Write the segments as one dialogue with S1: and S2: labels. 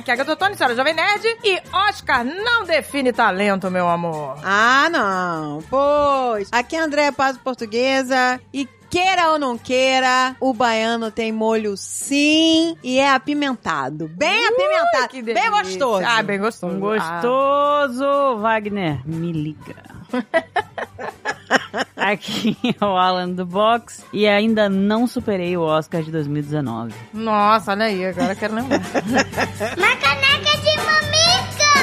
S1: Aqui é a Agatha Ottoni, senhora Jovem Nerd. E Oscar não define talento, meu amor.
S2: Ah, não. Pois. Aqui é a Andréa Paz, portuguesa. E queira ou não queira, o baiano tem molho sim e é apimentado. Bem apimentado.
S1: Que delícia.
S2: Bem gostoso.
S1: Ah, bem gostoso.
S3: Gostoso, Wagner. Me liga. Aqui é o Alan do Box e ainda não superei o Oscar de 2019.
S1: Nossa, olha aí, agora eu quero lembrar.
S4: Uma caneca de mamica!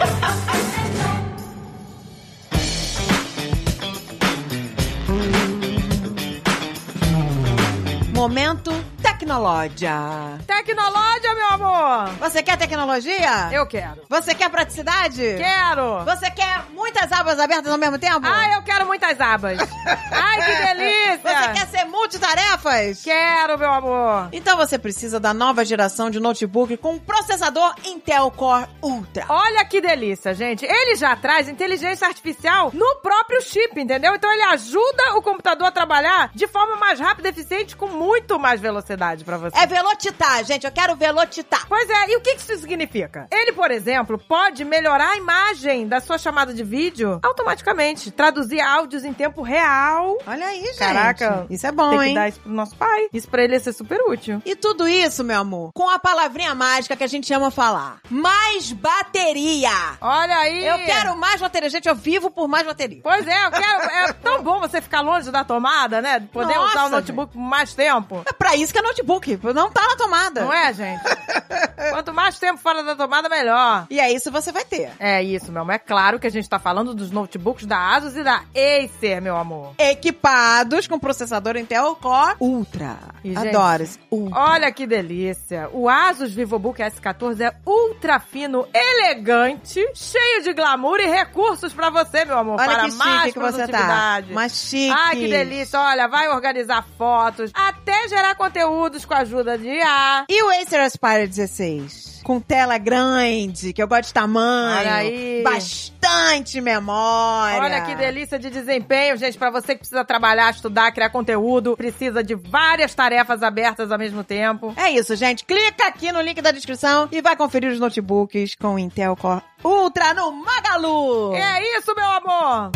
S2: Momento Tecnológia.
S1: Tecnológia, meu amor.
S2: Você quer tecnologia?
S1: Eu quero.
S2: Você quer praticidade?
S1: Quero.
S2: Você quer muitas abas abertas ao mesmo tempo?
S1: Ai, eu quero muitas abas. Ai, que delícia.
S2: Você quer ser multitarefas?
S1: Quero, meu amor.
S2: Então você precisa da nova geração de notebook com processador Intel Core Ultra.
S1: Olha que delícia, gente. Ele já traz inteligência artificial no próprio chip, entendeu? Então ele ajuda o computador a trabalhar de forma mais rápida e eficiente, com muito mais velocidade pra você.
S2: É velotitar, gente. Eu quero velotitar.
S1: Pois é, e o que isso significa? Ele, por exemplo, pode melhorar a imagem da sua chamada de vídeo automaticamente, traduzir áudios em tempo real.
S2: Olha aí, gente.
S1: Caraca,
S2: isso é bom,
S1: tem que
S2: hein?
S1: dar isso pro nosso pai. Isso pra ele ia ser super útil.
S2: E tudo isso, meu amor, com a palavrinha mágica que a gente ama falar. Mais bateria.
S1: Olha aí.
S2: Eu quero mais bateria. Gente, eu vivo por mais bateria.
S1: Pois é, eu quero. É tão bom você ficar longe da tomada, né? Poder
S2: Nossa,
S1: usar o notebook por mais tempo.
S2: É pra isso que é notebook. Não tá na tomada.
S1: Não é, gente? Quanto mais tempo fora da tomada, melhor.
S2: E é isso que você vai ter.
S1: É isso, meu amor. É claro que a gente tá falando dos notebooks da Asus e da Acer, meu amor.
S2: Equipados com processador Intel Core Ultra.
S1: E, gente,
S2: adoro esse Ultra.
S1: Olha que delícia. O Asus VivoBook S14 é ultra fino, elegante, cheio de glamour e recursos pra você, meu amor.
S2: Olha
S1: para
S2: que
S1: mais
S2: chique que você tá.
S1: produtividade.
S2: Mais chique.
S1: Ai, que delícia. Olha, vai organizar fotos, até gerar conteúdos com a ajuda de IA.
S2: E o Acer Aspire 16? Com tela grande, que eu gosto de tamanho.
S1: Olha aí.
S2: Bastante memória.
S1: Olha que delícia de desempenho, gente. Pra você que precisa trabalhar, estudar, criar conteúdo, precisa de várias tarefas abertas ao mesmo tempo.
S2: É isso, gente. Clica aqui no link da descrição e vai conferir os notebooks com Intel Core Ultra no Magalu.
S1: É isso, meu amor.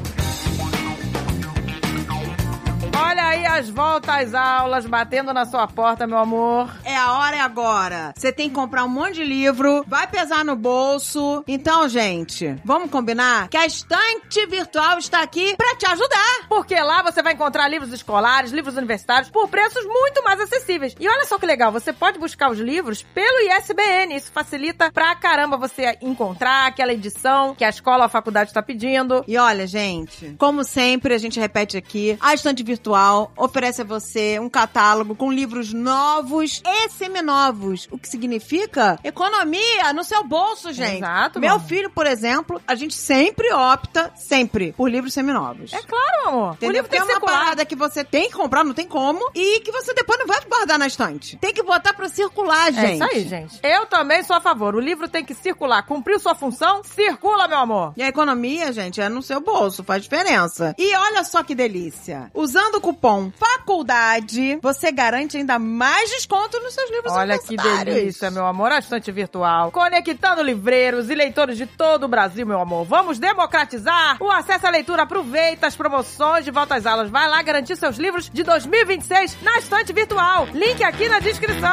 S1: Olha aí as voltas às aulas batendo na sua porta, meu amor.
S2: É a hora e agora. Você tem que comprar um monte de livro, vai pesar no bolso. Então, gente, vamos combinar que a estante virtual está aqui pra te ajudar.
S1: Porque lá você vai encontrar livros escolares, livros universitários, por preços muito mais acessíveis. E olha só que legal, você pode buscar os livros pelo ISBN. Isso facilita pra caramba você encontrar aquela edição que a escola ou a faculdade está pedindo.
S2: E olha, gente, como sempre, a gente repete aqui, a estante virtual oferece a você um catálogo com livros novos e seminovos, o que significa economia no seu bolso, gente.
S1: Exato,
S2: Meu
S1: mano.
S2: filho, por exemplo, a gente sempre opta, por livros seminovos.
S1: É claro, amor.
S2: Entendeu?
S1: O livro tem que
S2: uma
S1: circular.
S2: parada que você tem que comprar, não tem como, e que você depois não vai guardar na estante. Tem que botar pra circular, gente.
S1: É isso aí, gente. Eu também sou a favor. O livro tem que circular. Cumpriu sua função? Circula, meu amor.
S2: E a economia, gente, é no seu bolso, faz diferença. E olha só que delícia. Usando o cupom FACULDADE, você garante ainda mais desconto nos seus livros
S1: Olha que
S2: universitários.
S1: delícia, meu amor. A estante virtual. Conectando livreiros e leitores de todo o Brasil, meu amor. Vamos democratizar o acesso à leitura. Aproveita as promoções de volta às aulas. Vai lá garantir seus livros de 2026 na estante virtual. Link aqui na descrição.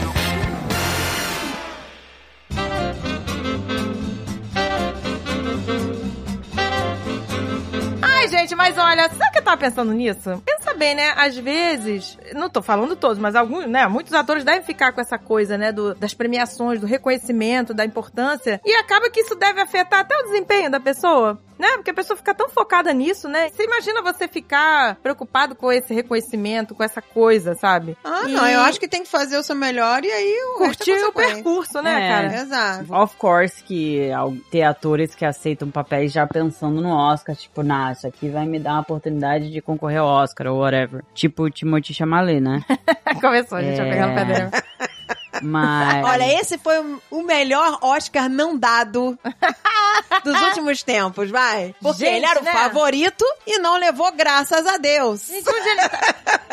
S1: Ai, gente, mas olha, sabe que eu tava pensando nisso? Pensa bem, né? Às vezes, não tô falando todos, mas alguns, né? Muitos atores devem ficar com essa coisa, né? Das premiações, do reconhecimento, da importância. E acaba que isso deve afetar até o desempenho da pessoa, né? Porque a pessoa fica tão focada nisso, né? Você imagina você ficar preocupado com esse reconhecimento, com essa coisa, sabe?
S2: Não, eu acho que tem que fazer o seu melhor e aí
S1: curtir o percurso, né, cara?
S2: Exato.
S3: Of course que ter atores que aceitam papéis já pensando no Oscar, tipo, isso aqui vai me dar uma oportunidade de concorrer ao Oscar ou whatever. Tipo o Timothée Chalamet, né?
S1: Começou, a gente vai pegar no pé dele.
S3: Mas...
S2: Olha, esse foi o melhor Oscar não dado dos últimos tempos, vai. Porque
S1: Gente,
S2: ele era o
S1: né?
S2: favorito e não levou, graças a Deus.
S1: Gente, onde ele tá?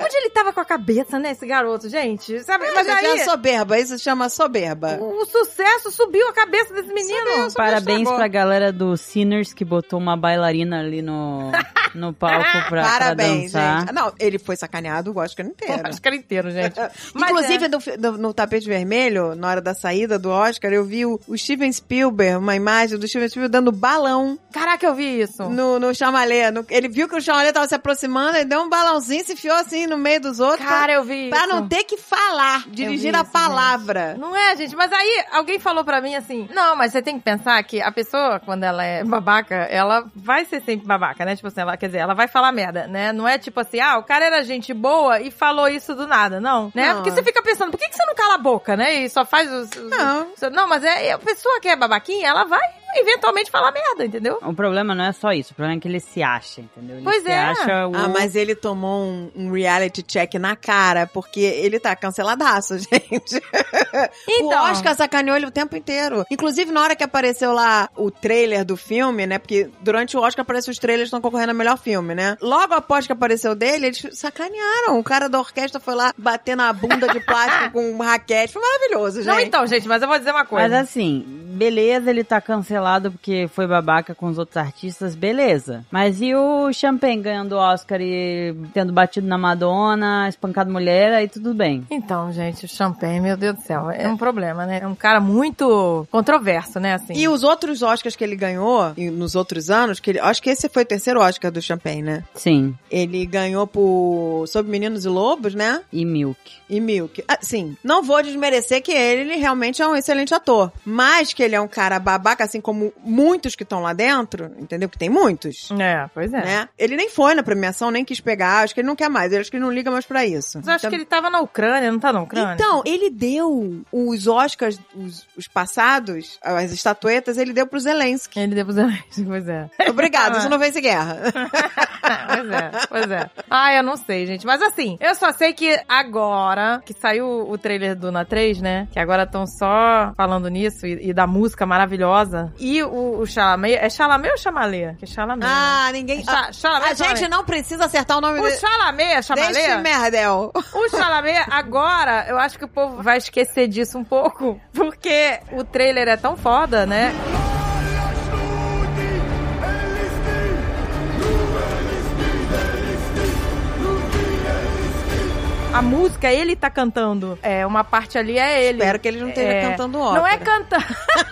S1: Onde ele tava com a cabeça, né, esse garoto, gente? Sabe? Mas
S2: Gente,
S1: aí...
S2: é soberba, isso se chama soberba.
S1: O sucesso subiu a cabeça desse menino.
S3: Parabéns pra galera do Sinners que botou uma bailarina ali no palco pra
S2: Parabéns,
S3: dançar.
S2: gente. Não, ele foi sacaneado o Oscar inteiro.
S1: O Oscar inteiro, gente. Mas
S2: Inclusive, no tapete vermelho, na hora da saída do Oscar, eu vi o Steven Spielberg, uma imagem do Steven Spielberg dando balão
S1: Caraca, eu vi isso.
S2: no chamalé. Ele viu que o chamalé tava se aproximando, ele deu um balãozinho, se enfiou assim no meio dos outros.
S1: Cara, eu vi
S2: Pra
S1: isso.
S2: não ter que falar, dirigir
S1: vi
S2: a
S1: isso,
S2: palavra.
S1: Não é, gente? Mas aí alguém falou pra mim assim, não, mas você tem que pensar que a pessoa, quando ela é babaca, ela vai ser sempre babaca, né? Tipo assim, ela, quer dizer, ela vai falar merda, né? Não é tipo assim, o cara era gente boa e falou isso do nada, não. Né?
S2: Não.
S1: Porque você fica pensando, por que você não cala a boca, né? E só faz os...
S2: Não.
S1: Não, mas a pessoa que é babaquinha, ela vai eventualmente falar merda, entendeu?
S3: O problema não é só isso, o problema é que ele se acha, entendeu? Ele
S1: Pois
S3: se
S1: é.
S3: acha o...
S2: Ah, mas ele tomou um reality check na cara, porque ele tá canceladaço, gente.
S1: Então.
S2: O Oscar sacaneou ele o tempo inteiro. Inclusive, na hora que apareceu lá o trailer do filme, né? Porque durante o Oscar aparecem os trailers que estão concorrendo a melhor filme, né? Logo após que apareceu dele, eles sacanearam. O cara da orquestra foi lá bater na bunda de plástico com um raquete. Foi maravilhoso, gente.
S1: Não, então, gente, mas eu vou dizer uma coisa.
S3: Mas assim, beleza, ele tá cancelado porque foi babaca com os outros artistas, beleza. Mas e o Champagne ganhando o Oscar e tendo batido na Madonna, espancado mulher, aí tudo bem.
S1: Então, gente, o Champagne, meu Deus do céu, é um problema, né? É um cara muito controverso, né, assim.
S2: E os outros Oscars que ele ganhou, e nos outros anos, acho que esse foi o terceiro Oscar do Champagne, né?
S3: Sim,
S2: Ele ganhou por Sobre Meninos e Lobos, né?
S3: e Milk.
S2: E Milk. Sim, não vou desmerecer que ele realmente é um excelente ator. Mas que ele é um cara babaca, assim como muitos que estão lá dentro, entendeu? Que tem muitos.
S1: É, pois é.
S2: Né? Ele nem foi na premiação, nem quis pegar. Acho que ele não quer mais. Eu acho que ele não liga mais pra isso.
S1: Mas eu acho que ele tava na Ucrânia, não tá na Ucrânia?
S2: Então, ele deu os Oscars, os passados, as estatuetas, ele deu pro Zelensky.
S1: Ele deu pro Zelensky, pois é.
S2: Obrigado, isso não vence guerra.
S1: Pois é. Eu não sei, gente. Mas assim, eu só sei que agora, que saiu o trailer do Duna 3, né? Que agora estão só falando nisso e da música maravilhosa. E o Chalamet, é Chalamet ou Chalamet? Que é Chalamet, né?
S2: Ninguém...
S1: Chalamet,
S2: A gente não precisa acertar o nome
S1: O
S2: dele.
S1: Chalamet é Chalamet?
S2: Deixa merdel.
S1: O Chalamet, agora, eu acho que o povo vai esquecer disso um pouco, porque o trailer é tão foda, né? A música, ele tá cantando. Uma parte ali é ele.
S2: Espero que ele não esteja cantando ópera.
S1: Não é cantando.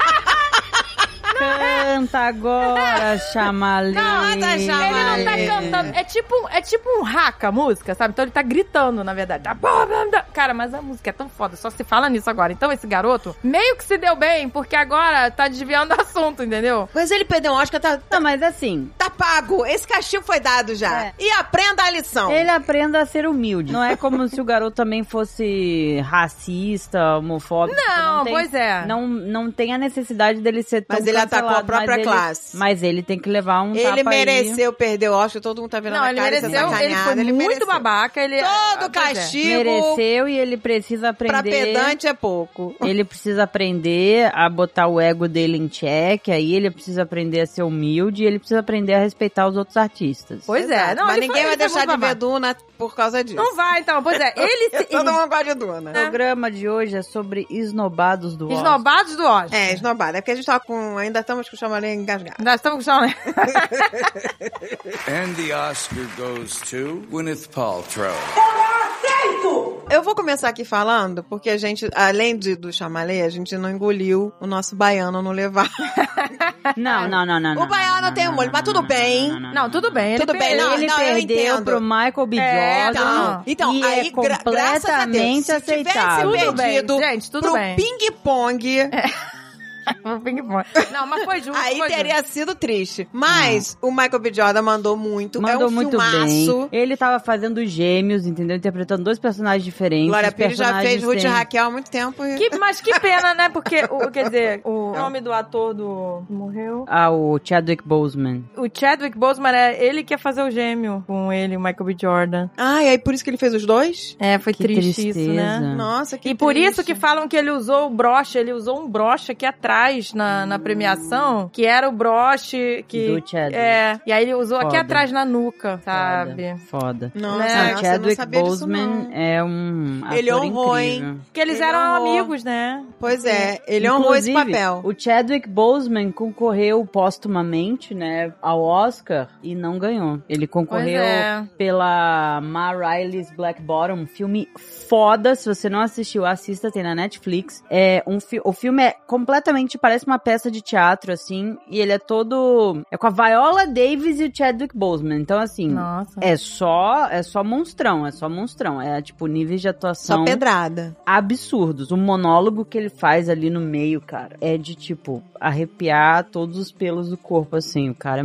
S3: Canta agora, Chamalê.
S2: Canta, Chamalê.
S1: Ele não tá cantando. É tipo um haka a música, sabe? Então ele tá gritando, na verdade. Cara, mas a música é tão foda, só se fala nisso agora. Então esse garoto meio que se deu bem, porque agora tá desviando o assunto, entendeu?
S2: Mas ele perdeu um Oscar,
S3: Não, mas assim,
S2: tá pago. Esse castigo foi dado já.
S3: É.
S2: E aprenda a lição.
S3: ele aprenda a ser humilde. Não é como se o garoto também fosse racista, homofóbico.
S1: Não,
S3: tem,
S1: pois é.
S3: Não tem a necessidade dele ser tão
S2: Mas ele atacou a
S3: cancelado,
S2: própria
S3: mas
S2: classe.
S3: Mas ele tem que levar um
S2: Ele
S3: tapa
S2: mereceu perder o Oscar, todo mundo tá vendo
S1: Não,
S2: na
S1: ele
S2: cara,
S1: mereceu,
S2: isso é sacaneado.
S1: ele foi muito
S2: mereceu.
S1: babaca. Ele,
S2: Todo
S1: pois é.
S2: castigo
S3: aí. Mereceu e ele precisa aprender...
S2: pra pedante é pouco.
S3: Ele precisa aprender a botar o ego dele em xeque, aí ele precisa aprender a ser humilde e ele precisa aprender a respeitar os outros artistas.
S1: Pois é.
S2: Exato.
S1: Não,
S2: Mas
S1: ele
S2: ninguém
S1: foi
S2: vai deixar
S1: muito
S2: de ver
S1: babaca.
S2: Duna por causa disso.
S1: Não vai, então. Pois é.
S2: Todo mundo gosta de Duna.
S3: O programa de hoje é sobre esnobados do Oscar.
S1: Esnobados do Oscar.
S2: É, esnobada. É porque a gente tá ainda estamos com o chamalê engasgado.
S1: Nós estamos com chão, né?
S5: And the Oscar goes to Gwyneth Paltrow.
S2: Eu vou começar aqui falando, porque a gente, além do chamalê, a gente não engoliu o nosso baiano no levar.
S3: Não.
S2: O baiano tem um molho, mas tudo bem.
S1: Não, tudo bem.
S2: Tudo bem, não,
S3: Ele
S2: eu
S3: perdeu
S2: entendo.
S3: pro Michael B. Jordan.
S2: Então,
S3: e
S2: aí,
S3: é completamente
S2: graças a Deus, se
S3: aceitável.
S2: tivesse
S1: Tudo bem,
S2: perdido
S1: gente, tudo
S2: pro
S1: bem.
S2: ping-pong,
S1: Não, mas foi justo.
S2: aí
S1: foi
S2: teria
S1: justo.
S2: sido triste. Mas o Michael B. Jordan mandou muito.
S3: Mandou
S2: é um
S3: muito
S2: filmaço.
S3: bem. Ele tava fazendo Gêmeos, entendeu? Interpretando dois personagens diferentes.
S2: Glória
S3: Os
S2: Pires já
S3: personagens
S2: fez Ruth e
S3: têm-
S2: Raquel há muito tempo. E...
S1: Mas que pena, né? Porque, quer dizer, o nome do ator do... morreu.
S3: O Chadwick Boseman.
S1: O Chadwick Boseman, ele que ia fazer o gêmeo com ele, o Michael B. Jordan.
S2: Ah, e aí por isso que ele fez os dois?
S1: Foi
S3: Que
S1: triste
S3: tristeza.
S1: isso, né?
S2: Nossa, que
S1: E por
S2: triste.
S1: isso que falam que ele usou o broche, ele usou um broche aqui atrás atrás na premiação, que era o broche que...
S3: Do Chadwick.
S1: E aí ele usou aqui
S3: Foda.
S1: atrás na nuca, sabe?
S3: Foda.
S2: Nossa,
S1: Né?
S2: nossa, eu não
S3: Chadwick
S2: sabia disso,
S3: Boseman
S2: não.
S3: é um ator
S2: Ele honrou,
S3: incrível.
S2: hein?
S1: Porque eles
S2: Ele
S1: eram
S2: honrou.
S1: amigos, né?
S2: Pois é, ele honrou esse
S3: Inclusive,
S2: papel.
S3: o Chadwick Boseman concorreu póstumamente, né, ao Oscar e não ganhou. Ele concorreu
S1: Pois é.
S3: pela Ma Rainey's Black Bottom, um filme foda. Se você não assistiu, assista, tem na Netflix. O filme é completamente, parece uma peça de teatro, assim, e ele é todo... É com a Viola Davis e o Chadwick Boseman. Então, assim,
S1: Nossa.
S3: é só monstrão, É, tipo, níveis de atuação
S2: Só pedrada.
S3: absurdos. O monólogo que ele faz ali no meio, cara, é de, tipo, arrepiar todos os pelos do corpo, assim. O cara é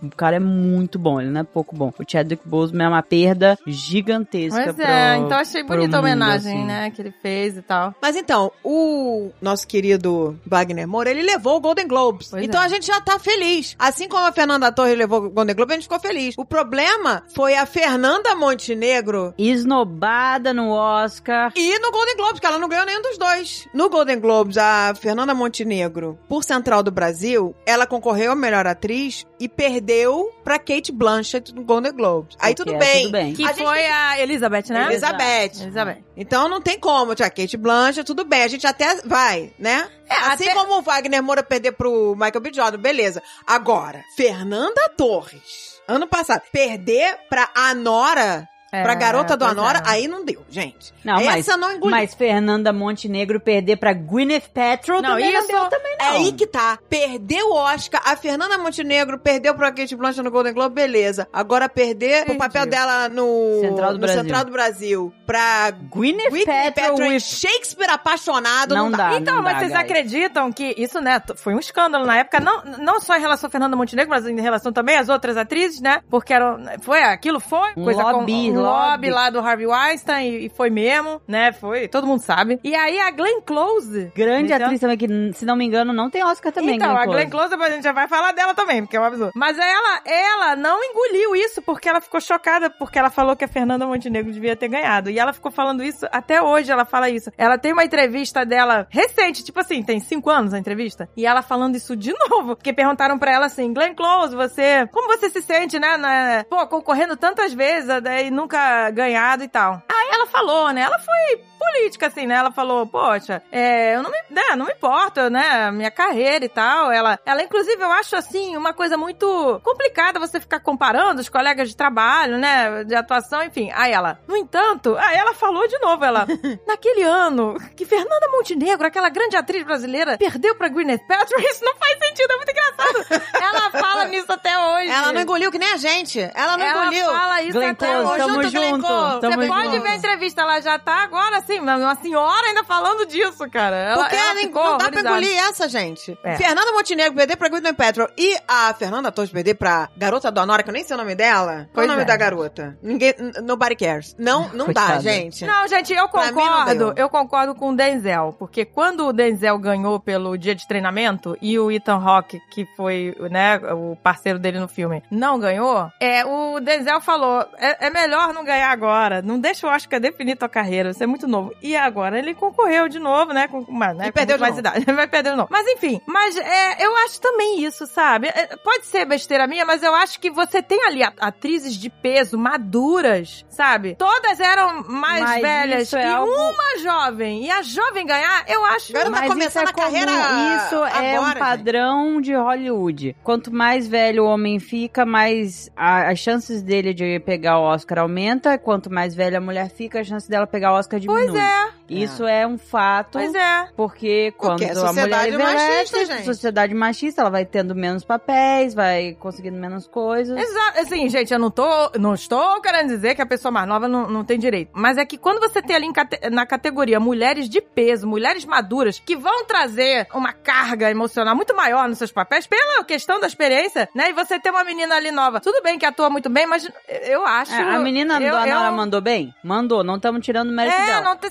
S3: muito bom, ele não é pouco bom. O Chadwick Boseman é uma perda gigantesca
S1: Pois é,
S3: pro,
S1: então achei
S3: pro
S1: bonita a
S3: mundo,
S1: homenagem,
S3: assim.
S1: né, que ele fez e tal.
S2: Mas então, o nosso querido Wagner Moura, ele levou o Golden Globes.
S1: Pois
S2: então
S1: é.
S2: a gente já tá feliz. Assim como a Fernanda Torres levou o Golden Globe, a gente ficou feliz. O problema foi a Fernanda Montenegro
S3: Esnobada no Oscar.
S2: e no Golden Globes, que ela não ganhou nenhum dos dois. No Golden Globes, a Fernanda Montenegro, por Central do Brasil, ela concorreu a melhor atriz e perdeu pra Kate Blanchett no Golden Globes. Aí
S3: Ok,
S2: tudo bem.
S3: tudo bem.
S1: Que
S2: A gente
S1: foi
S2: tem
S1: a Elizabeth, né?
S2: Elizabeth. Então não tem como, a Kate Blanchett, tudo bem. A gente até vai, né? Assim como o Wagner Moura perder pro Michael B. Jordan, beleza. Agora, Fernanda Torres, ano passado, perder pra Anora... Pra garota do
S1: pois
S2: Anora,
S1: é.
S2: aí não deu, gente.
S3: Não,
S2: Essa não engoliu.
S3: Mas Fernanda Montenegro perder pra Gwyneth Paltrow
S1: Não,
S3: também
S1: isso-
S3: não deu também, não.
S2: É aí que tá. Perdeu o Oscar, a Fernanda Montenegro perdeu pra Kate Blanchett no Golden Globe, beleza. Agora perder o papel dela no Central do Brasil pra
S3: Gwyneth Paltrow
S2: em
S3: with...
S2: Shakespeare apaixonado,
S3: Não dá.
S1: Então, mas vocês
S3: guys.
S1: acreditam que isso, né, foi um escândalo na época, não só em relação a Fernanda Montenegro, mas em relação também às outras atrizes, né? Porque aquilo foi
S3: Um
S1: coisa
S3: lobby,
S1: com um lobby
S3: lobby.
S1: lá do Harvey Weinstein e foi mesmo, né? Foi, todo mundo sabe. E aí a Glenn Close,
S3: Grande
S1: então,
S3: atriz também, que se não me engano não tem Oscar também.
S1: Então, a Glenn Close, depois a gente já vai falar dela também, porque é um absurdo. Mas ela não engoliu isso, porque ela ficou chocada, porque ela falou que a Fernanda Montenegro devia ter ganhado. E ela ficou falando isso, até hoje ela fala isso. Ela tem uma entrevista dela recente, tipo assim, tem 5 anos a entrevista, e ela falando isso de novo, porque perguntaram pra ela assim, Glenn Close, como você se sente, né, concorrendo tantas vezes, e nunca ganhado e tal. Aí ela falou, né, ela foi política, assim, né, ela falou, poxa, eu não me importo, né, minha carreira e tal, ela inclusive, eu acho, assim, uma coisa muito complicada você ficar comparando os colegas de trabalho, né, de atuação, enfim. Aí ela, no entanto, ela falou de novo, naquele ano que Fernanda Montenegro, aquela grande atriz brasileira, perdeu pra Gwyneth Paltrow, isso não faz sentido, é muito engraçado. Ela fala nisso até hoje.
S2: Ela não engoliu que nem a gente. Ela não engoliu.
S1: Ela fala isso
S3: Glenn
S1: até
S3: Close,
S1: hoje.
S3: tamo
S2: Glenn
S3: junto.
S2: Close.
S3: Tamo
S1: Você pode
S3: junto.
S1: ver a entrevista, ela já tá agora, assim, uma senhora ainda falando disso, cara. Ela
S2: Porque
S1: ficou
S2: não dá pra
S1: horrorizada.
S2: engolir essa, gente.
S1: É.
S2: Fernanda Montenegro perder pra Gwyneth Paltrow e a Fernanda Torres perder pra garota do Anora, que eu nem sei o nome dela. Qual é
S1: Pois
S2: o nome
S1: é.
S2: da garota? Nobody cares. Não dá,
S3: Coitada.
S2: gente.
S1: Não, gente, eu
S2: Pra mim não deu.
S1: concordo com o Denzel, porque quando o Denzel ganhou pelo dia de treinamento e o Ethan Hawke, que foi, né, o parceiro dele no filme, não ganhou, o Denzel falou, é melhor não ganhar agora, não deixa o Oscar definir tua carreira, você é muito novo. E agora ele concorreu de novo, né, com
S2: perdeu de
S1: mais
S2: novo.
S1: idade, vai perder de novo. Mas enfim, eu acho também isso, sabe? Pode ser besteira minha, mas eu acho que você tem ali atrizes de peso, maduras, sabe? Todas eram mais
S3: Mas
S1: velhas
S3: isso
S1: e
S3: é algo-
S1: uma jovem. E a jovem ganhar, eu acho...
S2: Agora tá
S3: Mas
S2: começando
S3: isso é
S2: a carreira
S3: comum. Isso é
S2: agora,
S3: um padrão de Hollywood. Quanto mais velho o homem fica, mais as chances dele de pegar o Oscar aumenta. Quanto mais velha a mulher fica, a chance dela pegar o Oscar diminui.
S1: Pois é,
S3: Isso é um fato.
S1: pois é.
S3: Porque quando
S2: Porque é
S3: a mulher
S2: sociedade
S3: envelhece,
S2: machista, gente.
S3: sociedade machista, ela vai tendo menos papéis, vai conseguindo menos coisas.
S1: Exato. Assim, gente, eu não estou querendo dizer que a pessoa mais nova não tem direito. Mas é que quando você tem ali na categoria mulheres de peso, mulheres maduras, que vão trazer uma carga emocional muito maior nos seus papéis, pela questão da experiência, né? E você ter uma menina ali nova. Tudo bem que atua muito bem, mas eu acho...
S3: A menina do Anora mandou bem? Mandou, não estamos tirando o mérito dela.
S1: não tem sem
S3: Porém,
S1: querer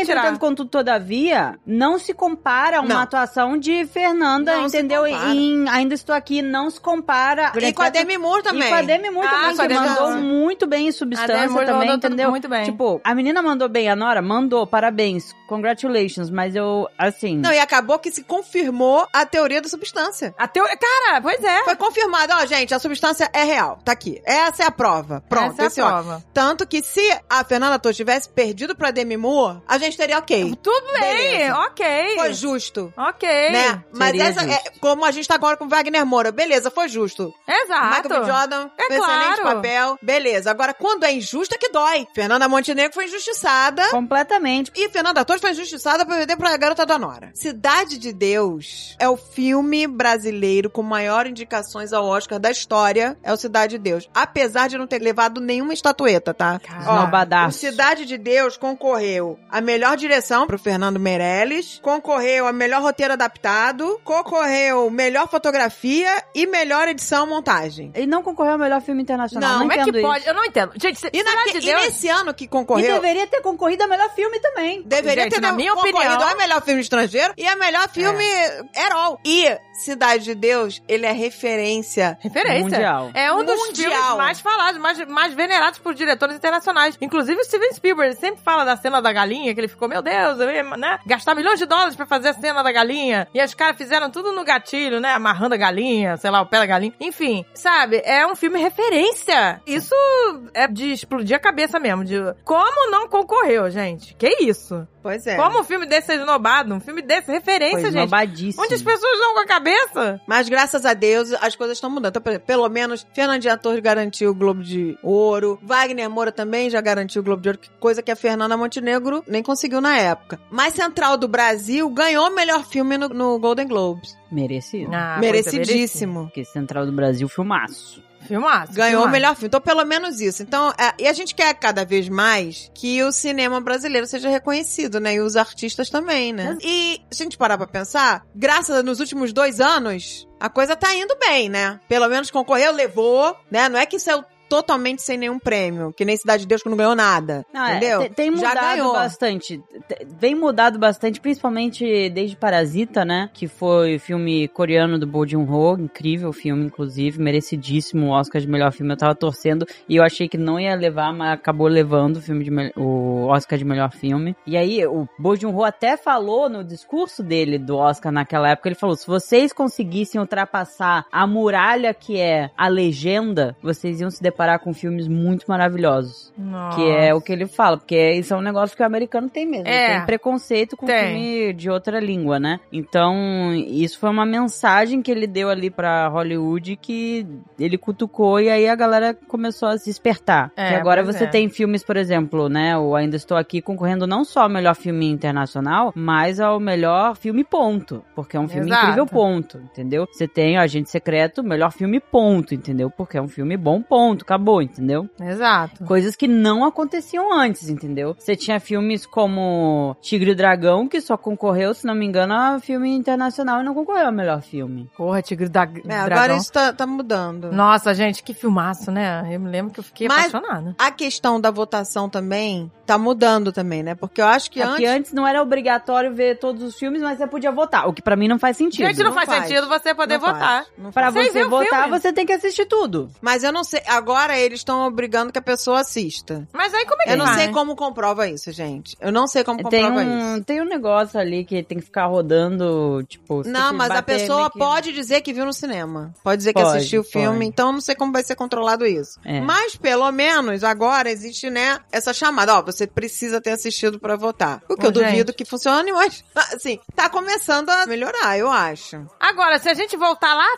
S1: tirar.
S3: entretanto, contudo, todavia, não se compara a uma
S2: Não.
S3: atuação de Fernanda,
S2: Não se
S3: entendeu?
S2: compara.
S3: Em Ainda Estou Aqui, não se compara.
S2: E com a Demi Moore também.
S3: E com a Demi Moore
S1: Ah,
S3: também,
S1: com a
S3: que
S1: Demi
S3: mandou
S1: Moore.
S3: muito bem em
S1: A Demi
S3: Substância
S1: Moore
S3: também,
S1: mandou tudo
S3: entendeu?
S1: muito bem.
S3: Tipo, a menina mandou bem, a Nora mandou, parabéns, congratulations, mas eu, assim...
S2: Não, e acabou que se confirmou a teoria da substância.
S1: Cara, pois é.
S2: Foi confirmado, ó, gente, a substância é real, tá aqui. Essa é a prova. Pronto,
S1: Essa é a
S2: esse, ó.
S1: prova.
S2: Tanto que se a Fernanda Torres tivesse perdido pra Demi Moore, a gente teria ok.
S1: Tudo bem,
S2: Beleza.
S1: ok.
S2: Foi justo.
S1: Ok.
S2: Né? Mas
S3: Seria
S2: essa é
S3: justo.
S2: como a gente tá agora com Wagner Moura. Beleza, foi justo.
S1: Exato.
S2: Michael B. Jordan,
S1: É
S2: excelente
S1: claro.
S2: papel. Beleza. Agora, quando é injusto, é que dói. Fernanda Montenegro foi injustiçada.
S3: Completamente.
S2: E Fernanda Torres foi injustiçada por perder pra Garota da Nora. Cidade de Deus é o filme brasileiro com maior indicações ao Oscar da história. É o Cidade de Deus. Apesar de não ter levado nenhuma estatueta, tá?
S3: Esnobadaço.
S2: O Cidade de Deus concorreu a melhor direção pro Fernando Meirelles, concorreu a melhor roteiro adaptado, concorreu melhor fotografia e melhor edição montagem.
S3: E não concorreu ao melhor filme internacional.
S2: Não,
S3: Não
S1: Como é
S3: entendo
S1: que pode?
S3: isso.
S1: Eu não entendo. Gente,
S2: E,
S1: Cidade de
S2: e
S1: Deus...
S2: nesse ano que
S3: E
S2: concorreu...
S3: deveria ter concorrido a melhor filme também.
S2: Deveria
S1: Gente,
S2: ter
S1: na minha
S2: concorrido
S1: opinião-
S2: a melhor filme estrangeiro e a melhor filme herói. E Cidade de Deus, ele é referência.
S1: Referência.
S3: Mundial.
S1: É um dos
S2: Mundial.
S1: filmes mais falados, mais venerados por diretores internacionais. Inclusive o Steven Spielberg sempre fala da cena da galinha, que ele ficou, meu Deus, eu ia, né, gastar milhões de dólares pra fazer a cena da galinha. E os caras fizeram tudo no gatilho, né, amarrando a galinha, sei lá, o pé da galinha. Enfim, sabe, é um filme referência. Isso é de explodir a cabeça mesmo, de como não concorreu, gente. Que isso?
S2: Pois é.
S1: Como um filme desse ser esnobado? Um filme desse, referência,
S3: Foi
S1: gente.
S3: esnobadíssimo.
S1: Onde as pessoas vão com a cabeça?
S2: Mas graças a Deus, as coisas estão mudando. Então, pelo menos, Fernandinha Torres garantiu o Globo de Ouro. Wagner Moura também já garantiu o Globo de Ouro, coisa que a Fernanda Montenegro nem conseguiu na época. Mais Central do Brasil ganhou o melhor filme no Golden Globes.
S3: Merecido.
S1: Ah,
S2: Merecidíssimo.
S3: Porque Central do Brasil, filmaço.
S1: Filmaço.
S2: Ganhou o
S1: filmaço.
S2: melhor filme. Então, pelo menos isso. Então, e a gente quer cada vez mais que o cinema brasileiro seja reconhecido, né? E os artistas também, né? E se a gente parar pra pensar, graças a nos últimos 2 anos, a coisa tá indo bem, né? Pelo menos concorreu, levou, né? Não é que saiu totalmente sem nenhum prêmio, que nem Cidade de Deus que não ganhou nada,
S3: Não,
S2: entendeu?
S3: Tem
S2: Já
S3: mudado
S2: ganhou.
S3: bastante. Vem mudado bastante, principalmente desde Parasita, né? Que foi o filme coreano do Bong Joon-ho. Incrível filme, inclusive. Merecidíssimo o Oscar de melhor filme. Eu tava torcendo e eu achei que não ia levar, mas acabou levando o filme o Oscar de melhor filme. E aí, o Bong Joon-ho até falou no discurso dele do Oscar naquela época, ele falou, se vocês conseguissem ultrapassar a muralha que é a legenda, vocês iam se deparar com filmes muito maravilhosos.
S1: Nossa.
S3: Que é o que ele fala, porque isso é um negócio que o americano tem mesmo.
S1: É.
S3: Tem preconceito com
S1: Tem.
S3: filme de outra língua, né? Então, isso foi uma mensagem que ele deu ali pra Hollywood que ele cutucou e aí a galera começou a se despertar.
S1: É,
S3: que agora
S1: pois
S3: você
S1: é.
S3: tem filmes, por exemplo, né? O Ainda Estou Aqui concorrendo não só ao melhor filme internacional, mas ao melhor filme ponto. Porque é um filme
S1: Exato.
S3: incrível ponto, entendeu? Você tem o Agente Secreto, melhor filme ponto, entendeu? Porque é um filme bom ponto, acabou, entendeu?
S1: Exato.
S3: Coisas que não aconteciam antes, entendeu? Você tinha filmes como Tigre e o Dragão, que só concorreu, se não me engano, a filme internacional e não concorreu ao melhor filme.
S1: Porra, Tigre da
S2: Agora
S1: Dragão.
S2: isso tá mudando.
S1: Nossa, gente, que filmaço, né? Eu me lembro que eu fiquei
S2: Mas-
S1: apaixonada.
S2: A questão da votação também tá mudando também, né? Porque eu acho que
S3: Porque antes não era obrigatório ver todos os filmes, mas você podia votar, o que pra mim não faz sentido.
S1: Gente, não
S2: não
S1: faz
S2: faz.
S1: sentido você poder
S2: Não faz,
S1: votar.
S2: não
S3: Pra
S2: faz.
S1: Sem ver
S3: você
S1: o
S3: votar,
S1: filme.
S3: você tem que assistir tudo.
S2: Mas eu não sei. Agora eles estão obrigando que a pessoa assista.
S1: Mas aí como é que
S2: Eu não
S1: vai?
S2: sei como comprova isso, gente. Eu não sei como comprova isso.
S3: Tem um negócio ali que tem que ficar rodando, tipo... você tem
S2: Não,
S3: que
S2: mas a
S3: bater
S2: pessoa
S3: meio que-
S2: pode dizer que viu no cinema. Pode dizer que
S3: Pode,
S2: assistiu o filme.
S3: pode.
S2: Então eu não sei como vai ser controlado isso.
S3: É.
S2: Mas pelo menos agora existe, né, essa chamada. Ó, você precisa ter assistido pra votar. O que
S1: Ô,
S2: eu duvido
S1: gente.
S2: que funcione, mas assim, tá começando a melhorar, eu acho.
S1: Agora, se a gente voltar lá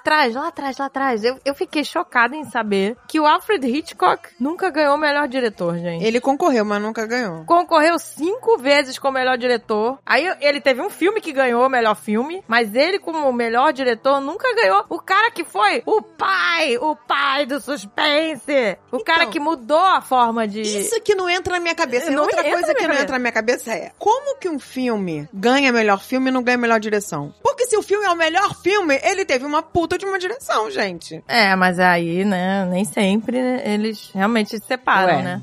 S1: atrás, eu fiquei chocada em saber que o Alfred Hitchcock nunca ganhou o melhor diretor, gente.
S2: Ele concorreu, mas nunca ganhou.
S1: Concorreu 5 vezes como melhor diretor. Aí ele teve um filme que ganhou o melhor filme, mas ele como melhor diretor nunca ganhou. O cara que foi o pai do suspense. O cara que mudou a forma de...
S2: Isso que não entra na minha cabeça. E
S1: Não
S2: outra
S1: entra
S2: coisa
S1: na
S2: que
S1: minha
S2: não
S1: cabeça.
S2: entra na minha cabeça é como que um filme ganha melhor filme e não ganha melhor direção? Porque se o filme é o melhor filme, ele teve uma puta de uma direção, gente.
S1: É, mas aí, né, nem sempre sempre, né, eles realmente se separam, né?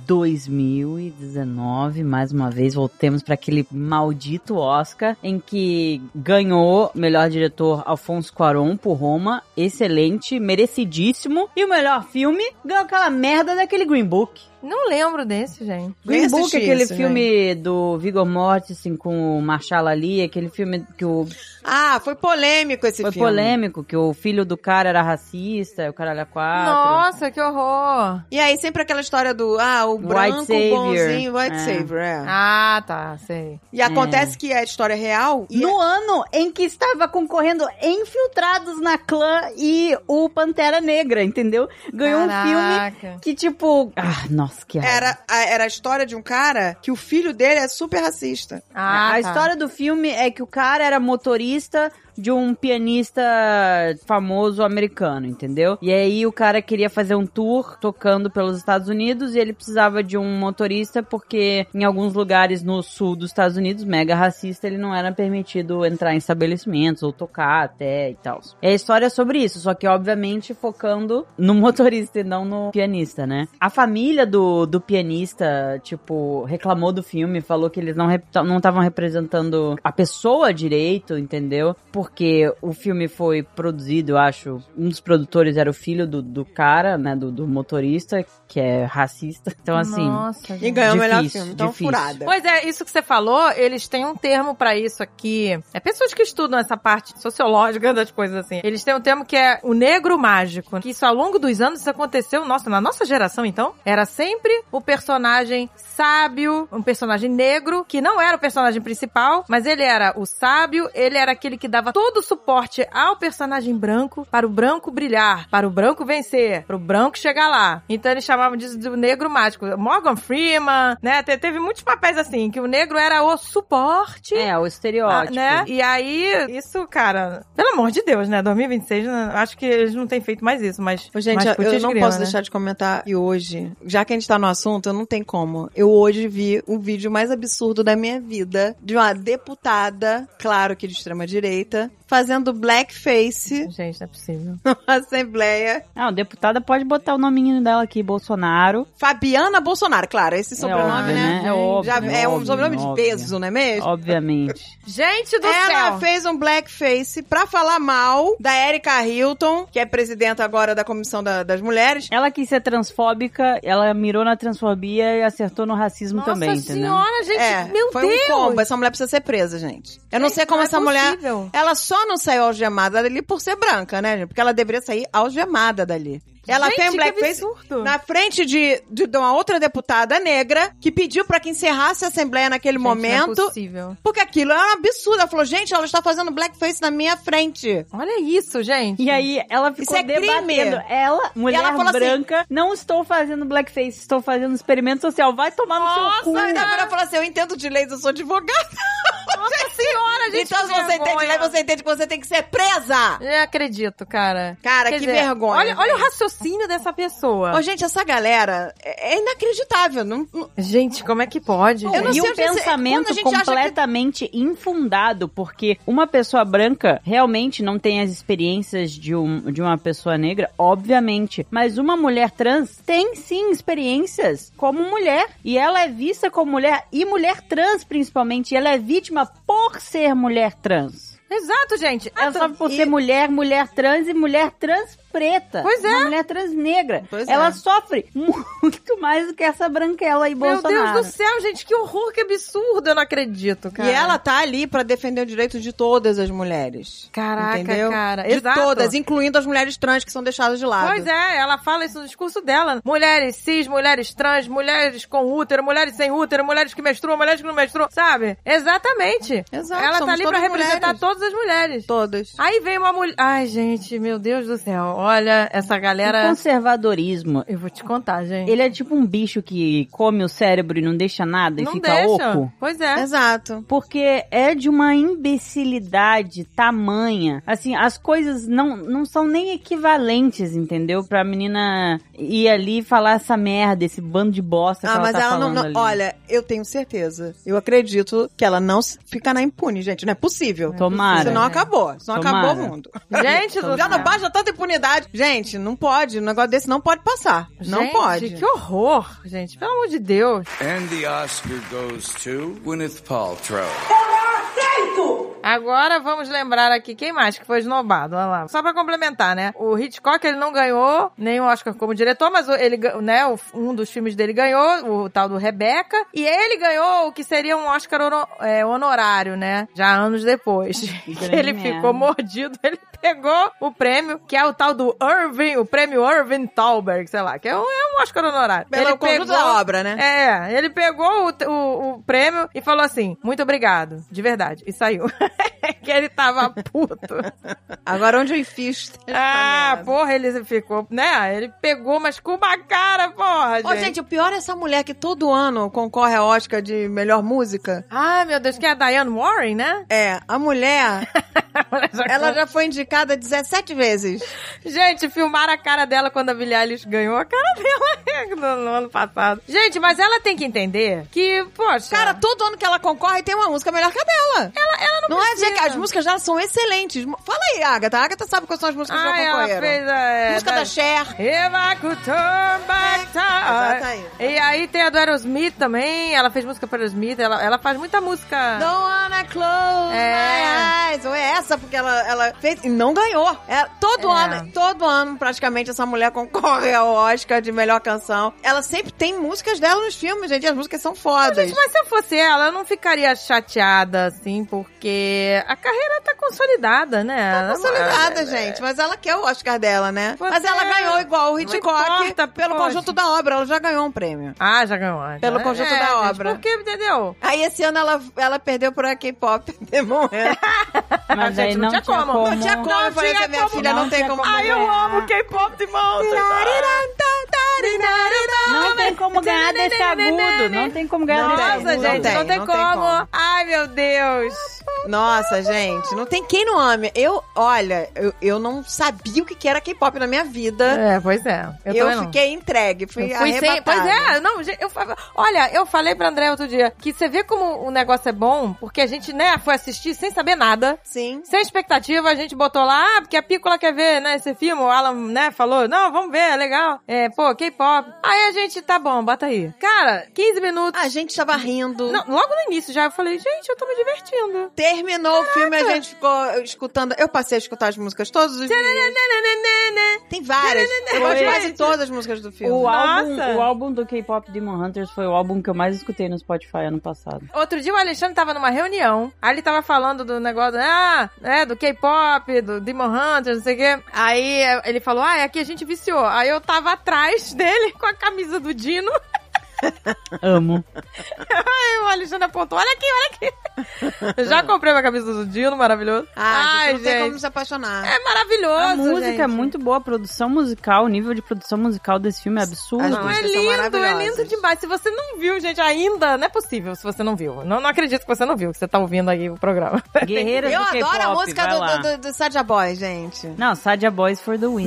S3: 2019, mais uma vez, voltemos para aquele maldito Oscar em que ganhou melhor diretor Alfonso Cuarón por Roma, excelente, merecidíssimo, e o melhor filme ganhou aquela merda daquele Green Book.
S1: Não lembro desse, gente.
S3: Green Book, aquele filme do Viggo Mortensen com o Marshall Ali, aquele filme que o...
S2: foi polêmico esse filme.
S3: Foi polêmico, que o filho do cara era racista, o caralho a quatro.
S1: Nossa, que horror.
S2: E aí sempre aquela história do, o branco bonzinho, White Savior,
S1: Ah, tá, sei.
S2: E acontece que é história real.
S3: No ano em que estava concorrendo Infiltrados na Clã e o Pantera Negra, entendeu? Ganhou um filme que tipo... nossa, que
S2: era a história de um cara que o filho dele é super racista.
S3: A história do filme é que o cara era motorista de um pianista famoso americano, entendeu? E aí o cara queria fazer um tour tocando pelos Estados Unidos e ele precisava de um motorista porque em alguns lugares no sul dos Estados Unidos, mega racista, ele não era permitido entrar em estabelecimentos ou tocar até e tal. E a história é sobre isso, só que obviamente focando no motorista e não no pianista, né? A família do pianista, tipo, reclamou do filme, falou que eles não estavam representando a pessoa direito, entendeu? Porque o filme foi produzido, eu acho, um dos produtores era o filho do cara, né, do motorista, que é racista. Então, assim...
S1: Nossa,
S2: e ganhou o melhor filme, então furada.
S1: Pois é, isso que você falou, eles têm um termo pra isso aqui. É pessoas que estudam essa parte sociológica das coisas, assim. Eles têm um termo que é o negro mágico. Que isso, ao longo dos anos, isso aconteceu, na nossa geração, então, era sempre o personagem sábio, um personagem negro, que não era o personagem principal, mas ele era o sábio, ele era aquele que dava todo o suporte ao personagem branco, para o branco brilhar, para o branco vencer, para o branco chegar lá. Então eles chamavam disso de negro mágico. Morgan Freeman, né? Teve muitos papéis assim, que o negro era o suporte.
S3: O estereótipo.
S1: Né? E aí, isso, cara, pelo amor de Deus, né? 2026, acho que eles não têm feito mais isso, mas...
S2: Gente, eu não posso deixar de comentar que hoje, já que a gente tá no assunto, eu não tenho como. Eu hoje vi o vídeo mais absurdo da minha vida de uma deputada, claro que de extrema-direita, fazendo blackface.
S1: Gente, não é possível.
S2: Numa assembleia.
S3: A deputada pode botar o nominho dela aqui, Bolsonaro.
S2: Fabiana Bolsonaro, claro, esse sobrenome,
S3: óbvio, né? É óbvio.
S2: Já um sobrenome de peso, não é mesmo?
S3: Obviamente.
S1: Gente do céu!
S2: Ela fez um blackface pra falar mal da Erika Hilton, que é presidenta agora da Comissão das Mulheres.
S3: Ela quis ser transfóbica, ela mirou na transfobia e acertou no racismo também, entendeu?
S1: Nossa senhora, gente, meu
S2: foi
S1: Deus!
S2: Um combo, essa mulher precisa ser presa, gente. Eu não sei como essa mulher... Ela só não saiu algemada dali por ser branca, né, gente? Porque ela deveria sair algemada dali. Ela fez um blackface na frente de uma outra deputada negra que pediu pra que encerrasse a Assembleia naquele momento.
S1: Não é possível.
S2: Porque aquilo era um absurdo. Ela falou, gente, ela está fazendo blackface na minha frente.
S1: Olha isso, gente.
S3: E aí ela ficou debatendo. Crime. Ela, mulher branca, assim, não estou fazendo blackface, estou fazendo experimento social. Vai tomar no seu cu.
S2: Nossa, ela falou assim, eu entendo de leis, eu sou advogada.
S1: Nossa senhora, gente.
S2: Então, se você entende de lei, você entende que você tem que ser presa.
S1: Eu acredito, cara.
S2: Cara, que vergonha.
S1: Olha o raciocínio dessa pessoa.
S2: Gente, essa galera é inacreditável.
S1: Gente, como é que pode?
S3: E um pensamento completamente infundado, porque uma pessoa branca realmente não tem as experiências de uma pessoa negra, obviamente. Mas uma mulher trans tem sim experiências como mulher. E ela é vista como mulher, e mulher trans principalmente. E ela é vítima por ser mulher trans.
S1: Exato, gente.
S3: É só por ser mulher trans e mulher trans preta.
S1: Pois é.
S3: Uma mulher trans negra. Ela sofre muito mais do que essa branquela e Bolsonaro.
S1: Meu Deus do céu, gente, que horror, que absurdo. Eu não acredito, cara.
S2: E ela tá ali pra defender o direito de todas as mulheres.
S1: Caraca,
S2: entendeu?
S1: cara.
S2: De todas, incluindo as mulheres trans que são deixadas de lado.
S1: Pois é, ela fala isso no discurso dela. Mulheres cis, mulheres trans, mulheres com útero, mulheres sem útero, mulheres que menstruam, mulheres que não menstruam, sabe? Exatamente.
S2: Exato.
S1: Ela tá ali pra representar todas as mulheres.
S2: Todas.
S1: Aí vem uma mulher... Ai, gente, meu Deus do céu. Olha, essa galera...
S3: O conservadorismo...
S1: Eu vou te contar, gente.
S3: Ele é tipo um bicho que come o cérebro e não deixa nada e
S1: não
S3: fica
S1: deixa.
S3: oco.
S1: Pois é.
S2: Exato.
S3: Porque é de uma imbecilidade tamanha. Assim, as coisas não são nem equivalentes, entendeu? Pra menina ir ali e falar essa merda, esse bando de bosta que ela tá falando ali.
S2: Olha, eu tenho certeza. Eu acredito que ela não fica na impune, gente. Não é possível.
S3: Tomara.
S2: Senão acabou. Senão acabou o mundo.
S1: Gente,
S2: já não basta tanta impunidade metade. Gente, não pode. Um negócio desse não pode passar. Não
S1: Gente,
S2: pode.
S1: que horror, gente. Pelo amor de Deus.
S5: And the Oscar goes to Gwyneth Paltrow.
S1: Agora vamos lembrar aqui quem mais que foi esnobado, olha lá. Só pra complementar, né? O Hitchcock, ele não ganhou nenhum Oscar como diretor, mas ele, né, um dos filmes dele ganhou, o tal do Rebecca, e ele ganhou o que seria um Oscar honorário, né? Já anos depois. Ele ficou mordido, ele pegou o prêmio, que é o tal do Irving, o prêmio Irving Thalberg, sei lá, que é um Oscar honorário.
S2: Pelo conjunto da obra, né?
S1: Ele pegou o prêmio e falou assim, muito obrigado, de verdade, e saiu. Que ele tava puto.
S2: Agora onde eu enfio?
S1: Porra, ele ficou, né? Ele pegou, mas com uma cara, porra,
S2: Ô, gente, o pior é essa mulher que todo ano concorre ao Oscar de melhor música.
S1: Ai, meu Deus, que é a Diane Warren, né?
S2: A mulher, ela já foi indicada 17 vezes.
S1: Gente, filmaram a cara dela quando a Billie Eilish ganhou a cara dela no ano passado. Gente, mas ela tem que entender que, poxa...
S2: Cara, todo ano que ela concorre tem uma música melhor que a dela.
S1: Ela não
S2: é
S1: precisa.
S2: dizer que as músicas dela são excelentes. Fala aí, Agatha. A Agatha sabe quais são as músicas que já
S1: ela
S2: concorreram.
S1: fez
S2: Música da Cher.
S1: If I could turn back time.
S2: Exatamente.
S1: E aí tem a do Aerosmith também. Ela fez música para Aerosmith. Ela faz muita música.
S2: Don't wanna close my eyes. Ou é essa, porque ela fez e não ganhou. Todo ano, praticamente, essa mulher concorre ao Oscar de melhor canção. Ela sempre tem músicas dela nos filmes, gente. As músicas são fodas.
S1: Gente, mas se eu fosse ela, eu não ficaria chateada, assim, porque a carreira tá consolidada, né?
S2: Tá consolidada, gente. Mas ela quer o Oscar dela, né? Mas ela ganhou igual o Hitchcock pelo conjunto da obra. Ela já ganhou um prêmio.
S1: Ah, já ganhou.
S2: Pelo conjunto da obra.
S1: Por que, entendeu?
S2: Aí esse ano ela perdeu por K-pop Demon Hunter.
S3: Mas aí não tinha como.
S2: Não tinha como. Eu falei pra minha filha, não tem como.
S1: Ai, eu amo K-pop Demon Hunter.
S3: Não tem como ganhar desse agudo. Não tem como ganhar desse agudo.
S1: Nossa, gente, não tem como. Ai, meu Deus.
S2: Nossa, gente, não tem quem não ame. Eu não sabia o que era K-pop na minha vida.
S1: Pois é.
S2: Eu fiquei entregue, fui arrebatada.
S1: Pois é, não, eu falei pra André outro dia que você vê como o negócio é bom, porque a gente, né, foi assistir sem saber nada.
S2: Sim.
S1: Sem expectativa, a gente botou lá, porque a Pícola quer ver, né, esse filme, o Alan, né, falou, não, vamos ver, é legal. K-pop. Aí a gente, tá bom, bota aí. Cara, 15 minutos.
S2: A gente tava rindo.
S1: Não, logo no início já eu falei, gente, eu tô me divertindo.
S2: Terminou o filme, a gente ficou escutando. Eu passei a escutar as músicas todos os dias. Tem várias. Eu gosto de quase todas as músicas do filme.
S3: O álbum do K-Pop Demon Hunters foi o álbum que eu mais escutei no Spotify ano passado.
S1: Outro dia o Alexandre tava numa reunião, aí ele tava falando do negócio, do K-Pop, do Demon Hunters, não sei o quê. Aí ele falou, aqui a gente viciou. Aí eu tava atrás dele com a camisa do Dino.
S3: Amo.
S1: Ai, o Alexandre apontou, olha aqui. Eu já comprei uma camisa do Dino, maravilhoso.
S2: Ai, não tem como se apaixonar.
S1: É maravilhoso,
S3: a música
S1: gente.
S3: É muito boa, a produção musical, o nível de produção musical desse filme é absurdo.
S1: Não, é lindo demais. Se você não viu, gente, ainda, não é possível se você não viu. Não acredito que você não viu, que você tá ouvindo aí o programa.
S3: Guerreiras do K-pop,
S2: eu adoro a música do Sadia Boy, gente.
S3: Não, Sadia Boys for the win.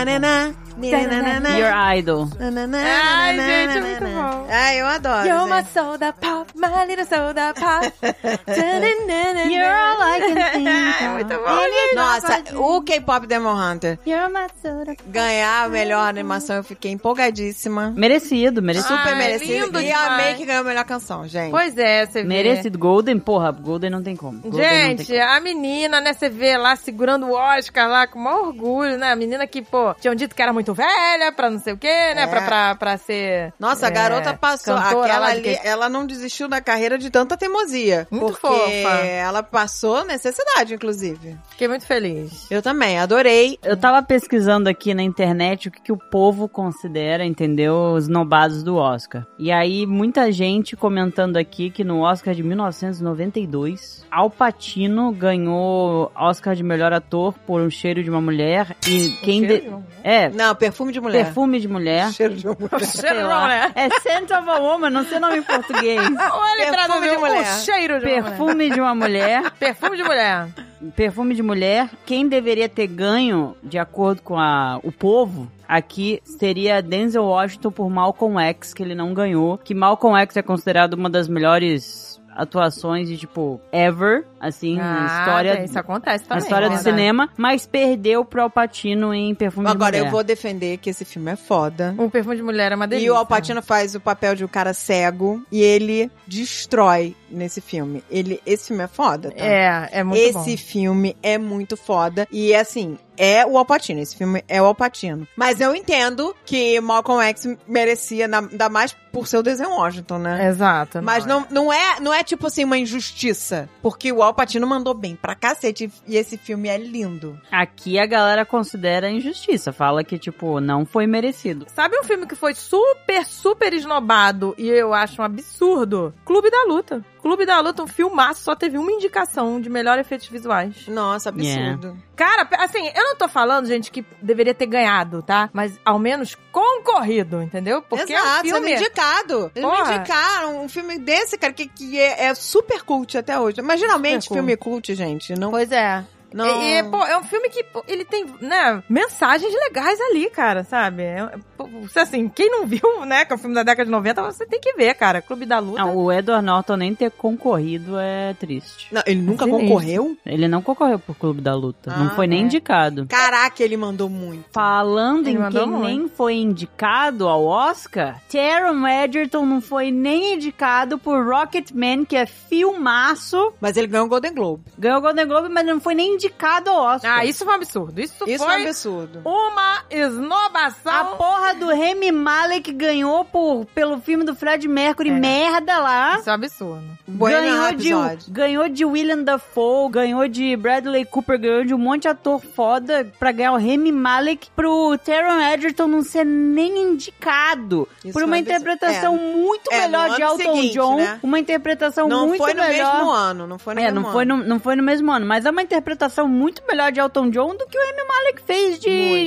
S3: Your Idol.
S1: Ai, gente, é muito bom.
S2: Ai, eu adoro.
S1: You're my soda pop, my little soda pop.
S3: You're all I can think.
S1: É muito bom, gente.
S2: Nossa, o K-Pop Demon Hunter
S3: You're my soda.
S2: ganhar a melhor animação, eu fiquei empolgadíssima.
S3: Merecido.
S2: Super merecido.
S1: Lindo
S2: E
S1: demais.
S2: amei que ganhou a melhor canção, gente.
S1: Pois é, você vê.
S3: Merecido. Golden, porra, Golden não tem como.
S1: Gente, a menina, né, você vê lá segurando o Oscar lá com o maior orgulho, né? A menina que, tinham dito que era muito velha pra não sei o quê, né? Pra ser...
S2: Nossa, a garota passou. Aquela ali, ela não desistiu da carreira de tanta teimosia.
S1: Muito
S2: porque
S1: fofa.
S2: ela passou necessidade, inclusive.
S1: Fiquei muito feliz.
S2: Eu também, adorei.
S3: Eu tava pesquisando aqui na internet o que o povo considera, entendeu? Os nobados do Oscar. E aí, muita gente comentando aqui que no Oscar de 1992, Al Pacino ganhou Oscar de melhor ator por Um Cheiro de uma Mulher. E
S2: Não, Perfume de Mulher.
S3: Perfume de Mulher.
S2: Cheiro de uma mulher.
S3: Sei lá. É Scent of a Woman, não sei o nome em português.
S1: Olha,
S2: Perfume de mulher.
S1: O cheiro de
S3: Perfume de uma mulher.
S1: Perfume de mulher.
S3: Perfume de mulher. Quem deveria ter ganho, de acordo com o povo, aqui seria Denzel Washington por Malcolm X, que ele não ganhou. Que Malcolm X é considerado uma das melhores atuações de, tipo, ever, assim, na história...
S1: Isso acontece também.
S3: Na história do cinema, mas perdeu pro Al Pacino em Perfume de Mulher.
S2: Agora, eu vou defender que esse filme é foda.
S1: O Perfume de Mulher é uma delícia.
S2: E o Al Pacino faz o papel de um cara cego e ele destrói nesse filme. Esse filme é foda, tá?
S1: É muito bom.
S2: Esse filme é muito foda. E, assim, é o Al Pacino. Esse filme é o Al Pacino. Mas eu entendo que Malcolm X merecia, ainda mais por ser o Denzel Washington, né?
S1: Exato.
S2: Mas não é tipo assim uma injustiça. Porque o Al Pacino mandou bem pra cacete e esse filme é lindo.
S3: Aqui a galera considera injustiça. Fala que, tipo, não foi merecido.
S1: Sabe um filme que foi super, super esnobado e eu acho um absurdo? Clube da Luta. Clube da Luta, um filmaço, só teve uma indicação de melhor efeitos visuais.
S2: Nossa, absurdo.
S1: Cara, assim, eu não tô falando, gente, que deveria ter ganhado, tá? Mas ao menos concorrido, entendeu? Porque
S2: exato,
S1: é um filme...
S2: sendo indicado. Eles me indicaram um filme desse, cara, que é super cult até hoje. Mas geralmente filme cult, gente, não...
S1: Pois é.
S2: Não.
S1: Pô, é um filme que ele tem, né, mensagens legais ali, cara, sabe? Assim, quem não viu, né, que é um filme da década de 90, você tem que ver, cara. Clube da Luta.
S3: Não, o Edward Norton nem ter concorrido é triste.
S2: Não, ele nunca concorreu?
S3: Ele não concorreu pro Clube da Luta. Não foi nem indicado.
S2: Caraca, ele mandou muito.
S3: Falando em quem nem foi indicado ao Oscar, Taron Egerton não foi nem indicado por Rocketman, que é filmaço.
S2: Mas ele ganhou o Golden Globe.
S3: Ganhou o Golden Globe, mas não foi nem indicado ao Oscar.
S1: Ah, isso foi um absurdo. Isso foi
S2: um absurdo.
S1: Uma esnobação.
S3: A porra do Rami Malek ganhou pelo filme do Fred Mercury, merda lá.
S1: Isso é um absurdo.
S3: Ganhou de Willem Dafoe, ganhou de Bradley Cooper, ganhou de um monte de ator foda pra ganhar o Rami Malek, pro Taron Egerton não ser nem indicado. Isso por uma interpretação muito melhor de Elton John. Né? Uma interpretação muito melhor.
S2: Não foi no mesmo ano. Não foi no mesmo ano.
S3: Não foi no mesmo ano, mas é uma interpretação muito melhor de Elton John do que o Rami Malek fez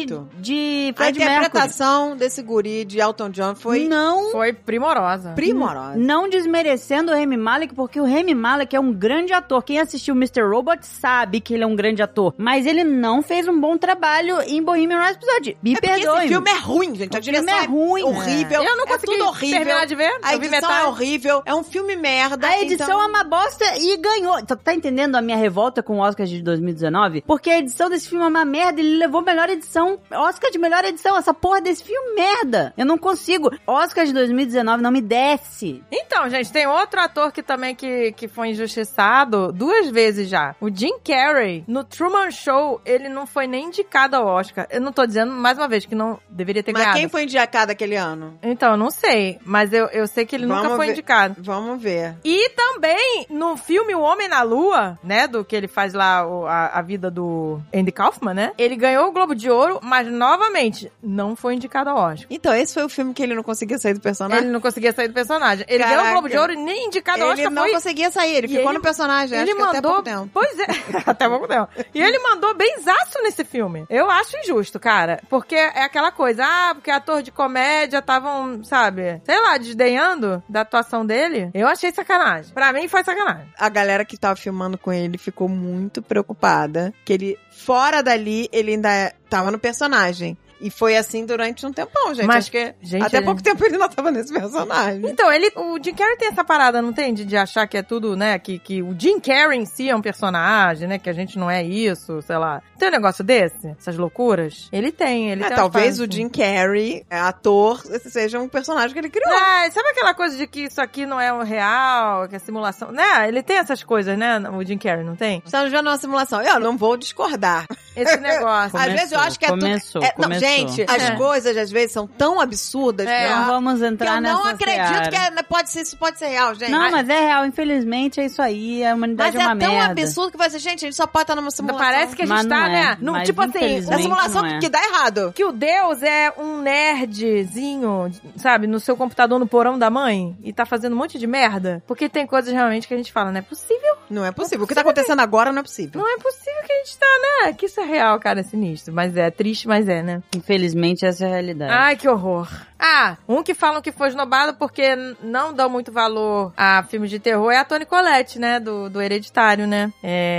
S3: de Fred Mercury.
S2: A interpretação desse guri de Elton John foi
S1: primorosa.
S3: Não desmerecendo o Rami Malek, porque o Rami Malek é um grande ator. Quem assistiu Mr. Robot sabe que ele é um grande ator. Mas ele não fez um bom trabalho em Bohemian Rhapsody. Me perdoe.
S2: Esse filme é ruim, gente. A direção é ruim. Horrível.
S1: Eu não consegui terminar de ver.
S2: A edição é horrível. É um filme merda.
S3: A edição é uma bosta e ganhou. Tá entendendo a minha revolta com o Oscar de 2019? Porque a edição desse filme é uma merda. Ele levou melhor edição. Oscar de melhor edição. Essa porra desse filme merda. Eu não consigo. Oscar de 2019 não me desce.
S1: Então, gente, tem outro ator que também que foi injustiçado 2 vezes já. O Jim Carrey, no Truman Show, ele não foi nem indicado ao Oscar. Eu não tô dizendo, mais uma vez, que não deveria ter ganhado.
S2: Mas quem foi indicado aquele ano?
S1: Então, eu não sei. Mas eu sei que ele nunca foi indicado.
S2: Vamos ver.
S1: E também, no filme O Homem na Lua, né, do que ele faz lá, a vida do Andy Kaufman, né? Ele ganhou o Globo de Ouro, mas, novamente, não foi indicado ao Oscar.
S2: Então, esse foi o filme que ele não conseguia sair do personagem?
S1: Ele não conseguia sair do personagem. Ele ganhou o Globo de Ouro e nem indicado ao Oscar
S2: foi. Ele não conseguia sair, ele ficou no personagem,
S1: ele mandou, até pouco tempo. Pois é, até pouco tempo. E ele mandou benzaço nesse filme. Eu acho injusto, cara. Porque é aquela coisa, porque ator de comédia estavam, sabe, sei lá, desdenhando da atuação dele. Eu achei sacanagem. Pra mim foi sacanagem.
S2: A galera que tava filmando com ele ficou muito preocupada, que ele, fora dali, ele ainda tava no personagem. E foi assim durante um tempão, gente.
S1: Mas,
S2: acho que
S1: gente,
S2: até pouco tempo ele não tava nesse personagem.
S1: Então, o Jim Carrey tem essa parada, não tem? De achar que é tudo, né? Que o Jim Carrey em si é um personagem, né? Que a gente não é isso, sei lá. Tem um negócio desse? Essas loucuras? Ele tem, ele tem.
S2: Talvez o Jim Carrey, ator, seja um personagem que ele criou.
S1: Sabe aquela coisa de que isso aqui não é o real, que é simulação? Né? Ele tem essas coisas, né? O Jim Carrey, não tem?
S2: Estamos vendo uma simulação. Eu não vou discordar.
S1: Esse negócio.
S3: Às
S2: vezes eu acho que
S3: começou.
S2: Não, gente, as coisas às vezes são tão absurdas
S3: não vamos entrar nessa
S2: eu não acredito que isso pode ser real, gente.
S3: Não, mas é real, infelizmente é isso aí, a humanidade é uma merda.
S2: Mas é tão absurdo que vai ser, gente, a gente só pode estar numa simulação.
S1: Parece que a gente tá, né? Tipo assim,
S2: na simulação que dá errado.
S1: Que o Deus é um nerdzinho, sabe, no seu computador no porão da mãe e tá fazendo um monte de merda. Porque tem coisas realmente que a gente fala, não é possível.
S2: Não é possível. O que tá acontecendo agora não é possível.
S1: Não é possível que a gente tá, né? Que isso é real, cara, é sinistro. Mas é triste, mas é, né?
S3: Infelizmente, essa é a realidade.
S1: Ai, que horror. Um que falam que foi esnobado porque não dão muito valor a filmes de terror é a Toni Collette, né? Do Hereditário, né?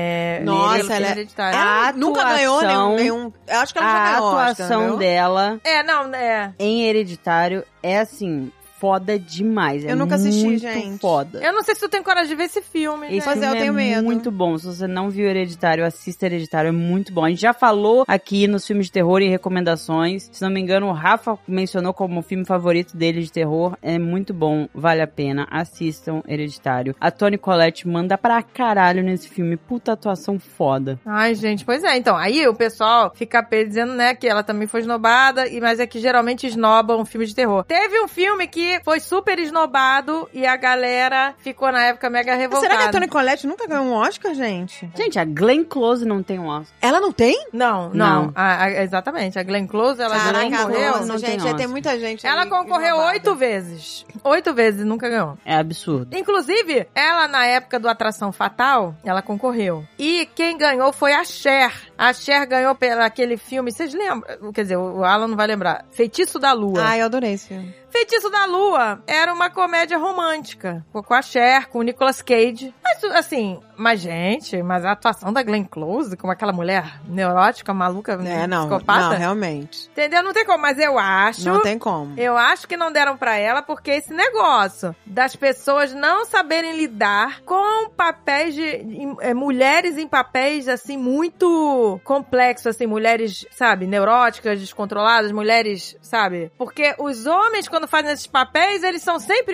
S2: Nossa, ela nunca ganhou nenhum... Eu acho que ela já ganhou.
S3: A atuação dela
S1: em Hereditário
S3: é assim... foda demais.
S2: Eu nunca assisti,
S3: muito
S2: gente.
S3: foda.
S1: Eu não sei se tu tem coragem de ver esse filme,
S3: Esse
S2: Pois
S1: gente.
S2: é,
S3: filme
S2: eu tenho medo.
S3: muito bom. Se você não viu Hereditário, assista Hereditário. É muito bom. A gente já falou aqui nos filmes de terror e recomendações. Se não me engano, o Rafa mencionou como o filme favorito dele de terror. É muito bom. Vale a pena. Assistam Hereditário. A Toni Collette manda pra caralho nesse filme. Puta atuação foda.
S1: Ai, gente, pois é. Então, aí o pessoal fica dizendo, né, que ela também foi esnobada, mas é que geralmente esnobam filme de terror. Teve um filme que foi super esnobado e a galera ficou na época mega
S2: Mas
S1: revoltada.
S2: será que a Toni Collette nunca ganhou um Oscar, gente?
S3: Gente, a Glenn Close não tem um Oscar.
S2: Ela não tem?
S1: Não.
S3: Não.
S1: Exatamente. A Glenn Close, ela
S2: Caraca,
S1: concorreu.
S2: nossa,
S3: não tem
S2: gente,
S3: Oscar.
S2: tem muita gente
S1: Ela
S2: aí
S1: concorreu
S2: esnobada.
S1: 8 vezes. 8 vezes e nunca ganhou.
S3: É absurdo.
S1: Inclusive, ela, na época do Atração Fatal, ela concorreu. E quem ganhou foi a Cher. A Cher ganhou pelo aquele filme, vocês lembram? Quer dizer, o Alan não vai lembrar. Feitiço da Lua.
S2: Ai, eu adorei esse filme.
S1: Feitiço da Lua era uma comédia romântica. Com a Cher, com o Nicolas Cage. Mas, assim, mas a atuação da Glenn Close, como aquela mulher neurótica, maluca, psicopata.
S2: Não, realmente.
S1: Entendeu? Não tem como, mas eu acho...
S2: Não tem como.
S1: Eu acho que não deram pra ela porque esse negócio das pessoas não saberem lidar com papéis mulheres em papéis, assim, muito complexos, assim, mulheres, sabe, neuróticas, descontroladas, mulheres, sabe? Porque os homens, quando fazem esses papéis, eles são sempre,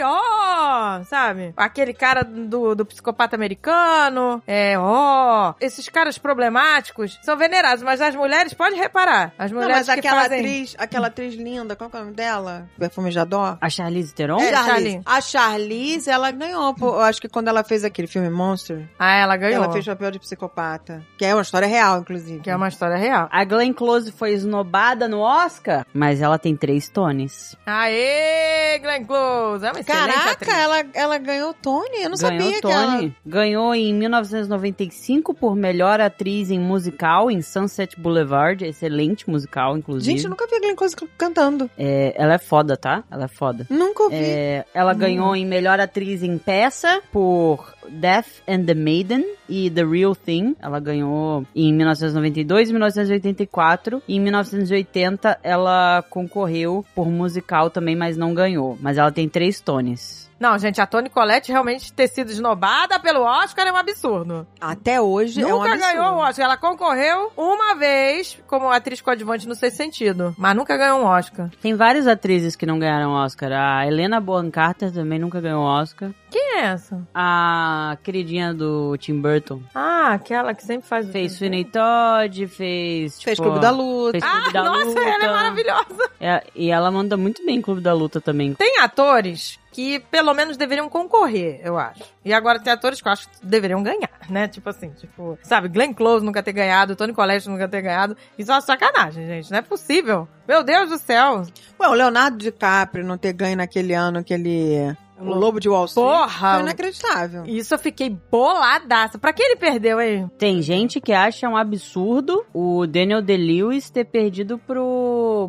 S1: sabe? Aquele cara do psicopata americano, esses caras problemáticos são venerados, mas as mulheres, pode reparar, as
S2: Não,
S1: mulheres
S2: mas
S1: que
S2: aquela atriz linda, qual que é o nome dela? Perfume de Adó?
S3: A Charlize Theron?
S1: Charlize.
S2: A Charlize, ela ganhou, eu acho que quando ela fez aquele filme Monster,
S1: ela ganhou.
S2: ela fez papel de psicopata. Que é uma história real, inclusive.
S1: Que é uma história real.
S3: A Glenn Close foi esnobada no Oscar, mas ela tem 3 Tonys.
S1: Aê, Glenn Close! É uma excelente
S2: Caraca,
S1: atriz.
S2: ela ganhou Tony? Eu não
S3: Ganhou
S2: sabia que
S3: Tony.
S2: ela...
S3: Ganhou em 1995 por melhor atriz em musical em Sunset Boulevard. Excelente musical, inclusive.
S2: Gente, eu nunca vi a Glenn Close cantando.
S3: Ela é foda, tá? Ela é foda.
S2: Nunca ouvi.
S3: Ela ganhou em melhor atriz em peça por Death and the Maiden e The Real Thing. Ela ganhou em 1992 e 1984. E em 1980 ela concorreu por musical também, mas não ganhou. Mas ela tem 3 Tonys.
S1: Não, gente, a Toni Collette realmente ter sido esnobada pelo Oscar é um absurdo.
S2: Até hoje é um
S1: Nunca
S2: absurdo.
S1: ganhou o Oscar. Ela concorreu uma vez como atriz coadjuvante no Sexto Sentido, mas nunca ganhou um Oscar.
S3: Tem várias atrizes que não ganharam Oscar. A Helena Bonham Carter também nunca ganhou Oscar.
S1: Quem é essa?
S3: A queridinha do Tim Burton.
S1: Ah, aquela que sempre faz...
S3: Fez Sweeney Todd, fez
S2: Clube da Luta.
S3: Fez Clube da
S1: nossa,
S3: Luta.
S1: ela é maravilhosa.
S3: E ela manda muito bem em Clube da Luta também.
S1: Tem atores que pelo menos deveriam concorrer, eu acho. E agora tem atores que eu acho que deveriam ganhar, né? Tipo assim, sabe, Glenn Close nunca ter ganhado, Toni Collette nunca ter ganhado. Isso é uma sacanagem, gente. Não é possível. Meu Deus do céu.
S2: Ué, o Leonardo DiCaprio não ter ganho naquele ano que ele... O Lobo de Wall Street.
S1: Porra!
S2: Foi inacreditável.
S1: Isso eu fiquei boladaça. Pra que ele perdeu, hein?
S3: Tem gente que acha um absurdo o Daniel Day-Lewis ter perdido pro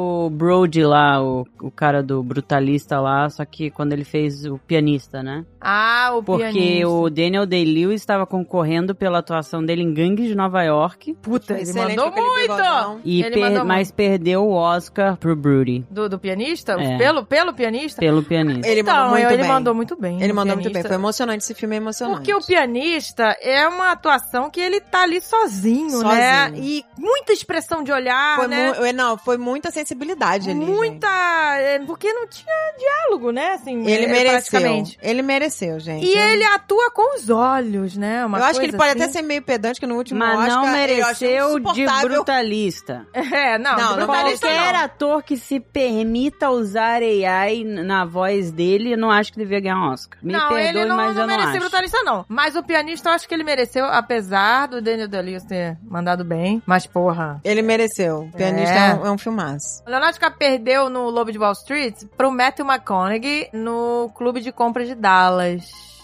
S3: Brody lá, o cara do Brutalista lá, só que quando ele fez o pianista, né?
S1: Ah, o
S3: Porque
S1: pianista.
S3: o Daniel Day-Lewis estava concorrendo pela atuação dele em Gangues de Nova York.
S1: Puta, ele
S2: Excelente
S1: mandou
S2: com aquele bigodão.
S1: muito!
S3: E
S1: Ele mandou
S3: mas perdeu o Oscar pro Brody.
S1: Do pianista?
S3: É.
S1: Pelo pianista?
S3: Pelo pianista.
S2: Ele mandou muito
S1: ele
S2: bem.
S1: mandou muito bem.
S2: Ele
S1: o
S2: mandou muito bem.
S1: pianista.
S2: Foi emocionante. Esse filme é emocionante.
S1: Porque o pianista é uma atuação que ele tá ali sozinho, né? E muita expressão de olhar,
S2: Foi
S1: né?
S2: foi muita sensibilidade ali,
S1: Muita... Porque não tinha diálogo, né? Assim,
S2: Ele mereceu.
S1: praticamente.
S2: Ele mereceu, gente.
S1: E ele atua com os olhos, né? Uma
S2: eu acho que ele pode
S1: coisa
S2: até ser meio pedante, que no último
S3: Mas
S2: Oscar...
S3: não
S2: eu achei
S3: mereceu de
S2: insuportável.
S3: brutalista.
S1: É, não
S2: Não
S1: brutalista
S3: Qualquer
S1: não.
S3: ator que se permita usar AI na voz dele, eu não acho que devia ganhar um Oscar. Me
S1: Não,
S3: perdoe,
S1: ele não,
S3: mas
S1: não
S3: eu não
S1: merecia
S3: acho.
S1: brutalista, não. Mas o pianista eu acho que ele mereceu, apesar do Daniel Day-Lewis ter mandado bem. Mas, porra...
S2: Ele mereceu. O pianista é um filmaço.
S1: O Leonardo DiCaprio perdeu no Lobo de Wall Street pro Matthew McConaughey no Clube de Compras de Dallas.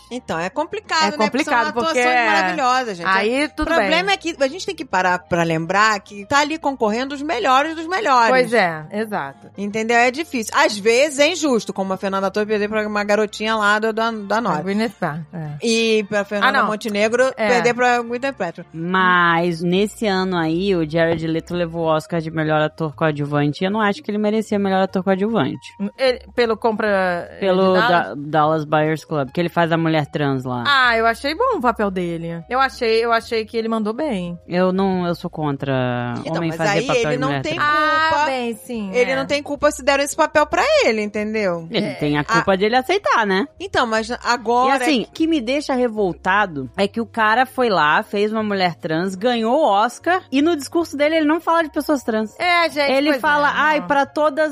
S2: Então, é complicado,
S1: É complicado,
S2: né? Porque
S1: porque
S2: são atuações maravilhosas, gente.
S1: Aí tudo
S2: O problema
S1: bem.
S2: é que a gente tem que parar pra lembrar que tá ali concorrendo os melhores dos melhores.
S1: Pois é, exato.
S2: Entendeu? É difícil. Às vezes é injusto, como a Fernanda Torres perder pra uma garotinha lá da
S1: A
S2: Norte.
S1: Gwyneth Paltrow, é.
S2: E pra Fernanda
S1: não.
S2: Montenegro perder pra Gwyneth Paltrow.
S3: Mas nesse ano aí, o Jared Leto levou o Oscar de melhor ator coadjuvante. E eu não acho que ele merecia melhor ator coadjuvante.
S1: Pelo compra...
S3: Pelo
S1: de Dallas?
S3: Dallas Buyers Club, que ele faz a mulher trans lá.
S1: Ah, eu achei bom o papel dele. Eu achei que ele mandou bem.
S3: Eu sou contra
S2: Então,
S3: homem
S2: mas
S3: fazer
S2: aí
S3: papel
S2: ele
S3: de
S2: não
S3: mulher
S2: tem
S3: trans.
S2: culpa.
S1: bem, sim.
S2: Ele não tem culpa se deram esse papel pra ele, entendeu?
S3: Ele tem a culpa dele aceitar, né?
S2: Então, mas
S3: E
S2: agora...
S3: assim, o que me deixa revoltado é que o cara foi lá, fez uma mulher trans, ganhou o Oscar, e no discurso dele ele não fala de pessoas trans.
S1: É, gente,
S3: Ele
S1: pois
S3: fala,
S1: é, não.
S3: pra todas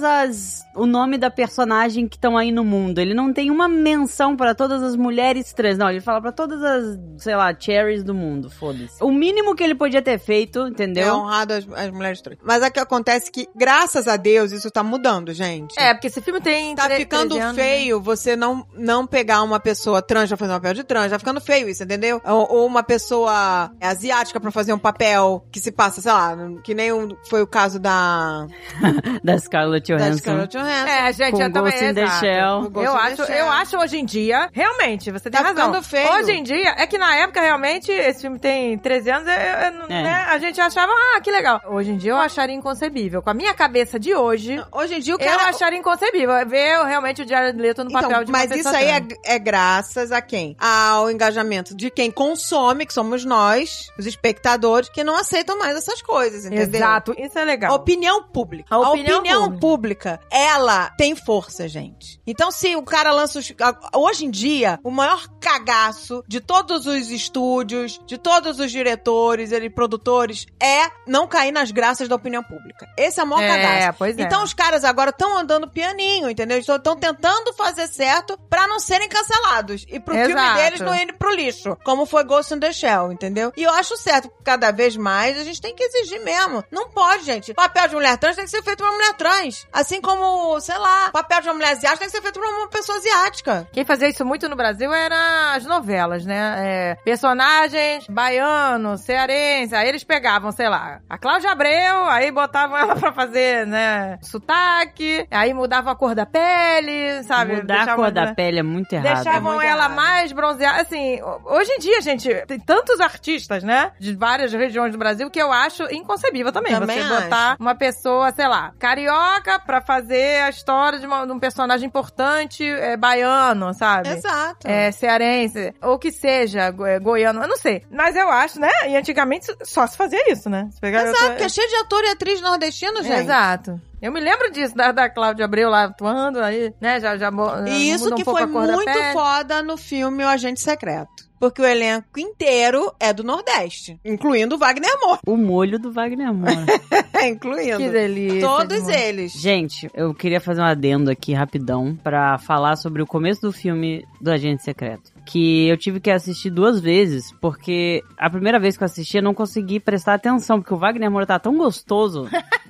S3: o nome da personagem que estão aí no mundo. Ele não tem uma menção pra todas as mulheres trans. Não, ele fala pra todas as, sei lá, cherries do mundo, foda-se. O mínimo que ele podia ter feito,
S2: É
S3: entendeu?
S2: honrado as mulheres trans. Mas é que acontece que, graças a Deus, isso tá mudando, gente.
S1: É, porque esse filme tem...
S2: Tá
S1: 13
S2: ficando
S1: anos,
S2: feio você não pegar uma pessoa trans pra fazer um papel de trans. Tá ficando feio isso, entendeu? Ou uma pessoa asiática pra fazer um papel que se passa, sei lá, que nem foi o caso da
S3: Da Scarlett Johansson.
S2: Scarlett Johansson.
S1: É, gente,
S3: Com
S1: eu também...
S3: Ghost in the
S1: exato.
S3: Shell.
S2: Ghost
S1: Eu
S2: in the
S1: acho,
S2: Shell.
S1: eu acho hoje em dia, realmente, você tem
S2: Tá
S1: razão.
S2: ficando feio.
S1: Hoje em dia, é que na época, realmente, esse filme tem 13 anos, né, a gente achava, que legal. Hoje em dia eu acharia inconcebível. Com a minha cabeça de hoje,
S2: Hoje em dia o
S1: eu
S2: cara...
S1: acharia inconcebível ver realmente o Jared Leto no papel de uma
S2: mas
S1: pessoa
S2: isso aí
S1: trans.
S2: é graças a quem? Ao engajamento de quem consome, que somos nós, os espectadores, que não aceitam mais essas coisas, entendeu?
S1: Exato, isso é legal.
S2: A opinião pública.
S1: A opinião
S2: pública, ela tem força, gente. Então, se o cara lança hoje em dia, o maior cagaço de todos os estúdios, de todos os diretores e produtores, é não cair nas graças da opinião pública. Esse é o maior cagaço.
S1: Pois é.
S2: Então, os caras agora estão andando pianinho, entendeu? Estão tentando fazer certo pra não serem cancelados. E pro filme
S1: Exato.
S2: deles não ir pro lixo. Como foi Ghost in the Shell, entendeu? E eu acho certo. Cada vez mais a gente tem que exigir mesmo. Não pode, gente. Papel de mulher trans tem que ser feito pra uma mulher trans. Assim como, sei lá, papel de uma mulher asiática tem que ser feito pra uma pessoa asiática.
S1: Quem fazia isso muito no Brasil era as novelas, né? Personagens baianos, cearenses. Aí eles pegavam, sei lá, a Cláudia Abreu, aí botavam ela pra fazer, né, sotaque, aí mudavam a cor da pele, sabe?
S3: Mudar a cor da pele é muito errado.
S1: Deixavam
S2: É muito
S1: ela
S2: errado.
S1: mais bronzeada. Assim, hoje em dia, gente, tem tantos artistas, né? De várias regiões do Brasil que eu acho inconcebível também.
S2: Também
S1: você botar uma pessoa, sei lá, carioca pra fazer a história de um personagem importante baiano, sabe?
S2: Exato.
S1: Cearense, ou que seja, goiano, eu não sei. Mas eu acho, né? E antigamente só se fazia isso, né? Se pegar
S2: Exato, porque é cheio de ator e atriz nordestino, gente.
S1: Exato. Eu me lembro disso, da Cláudia Abreu lá atuando, aí, né, já
S2: E isso
S1: muda um
S2: que
S1: pouco
S2: foi
S1: a cor da
S2: muito
S1: pele.
S2: foda no filme O Agente Secreto. Porque o elenco inteiro é do Nordeste. Incluindo o Wagner Moura.
S3: O molho do Wagner Moura.
S2: Incluindo.
S1: Que delícia.
S2: Todos
S1: de
S2: eles.
S3: Gente, eu queria fazer um adendo aqui rapidão pra falar sobre o começo do filme do Agente Secreto. Que eu tive que assistir 2 vezes, porque a primeira vez que eu assisti eu não consegui prestar atenção, porque o Wagner Moura tá tão gostoso.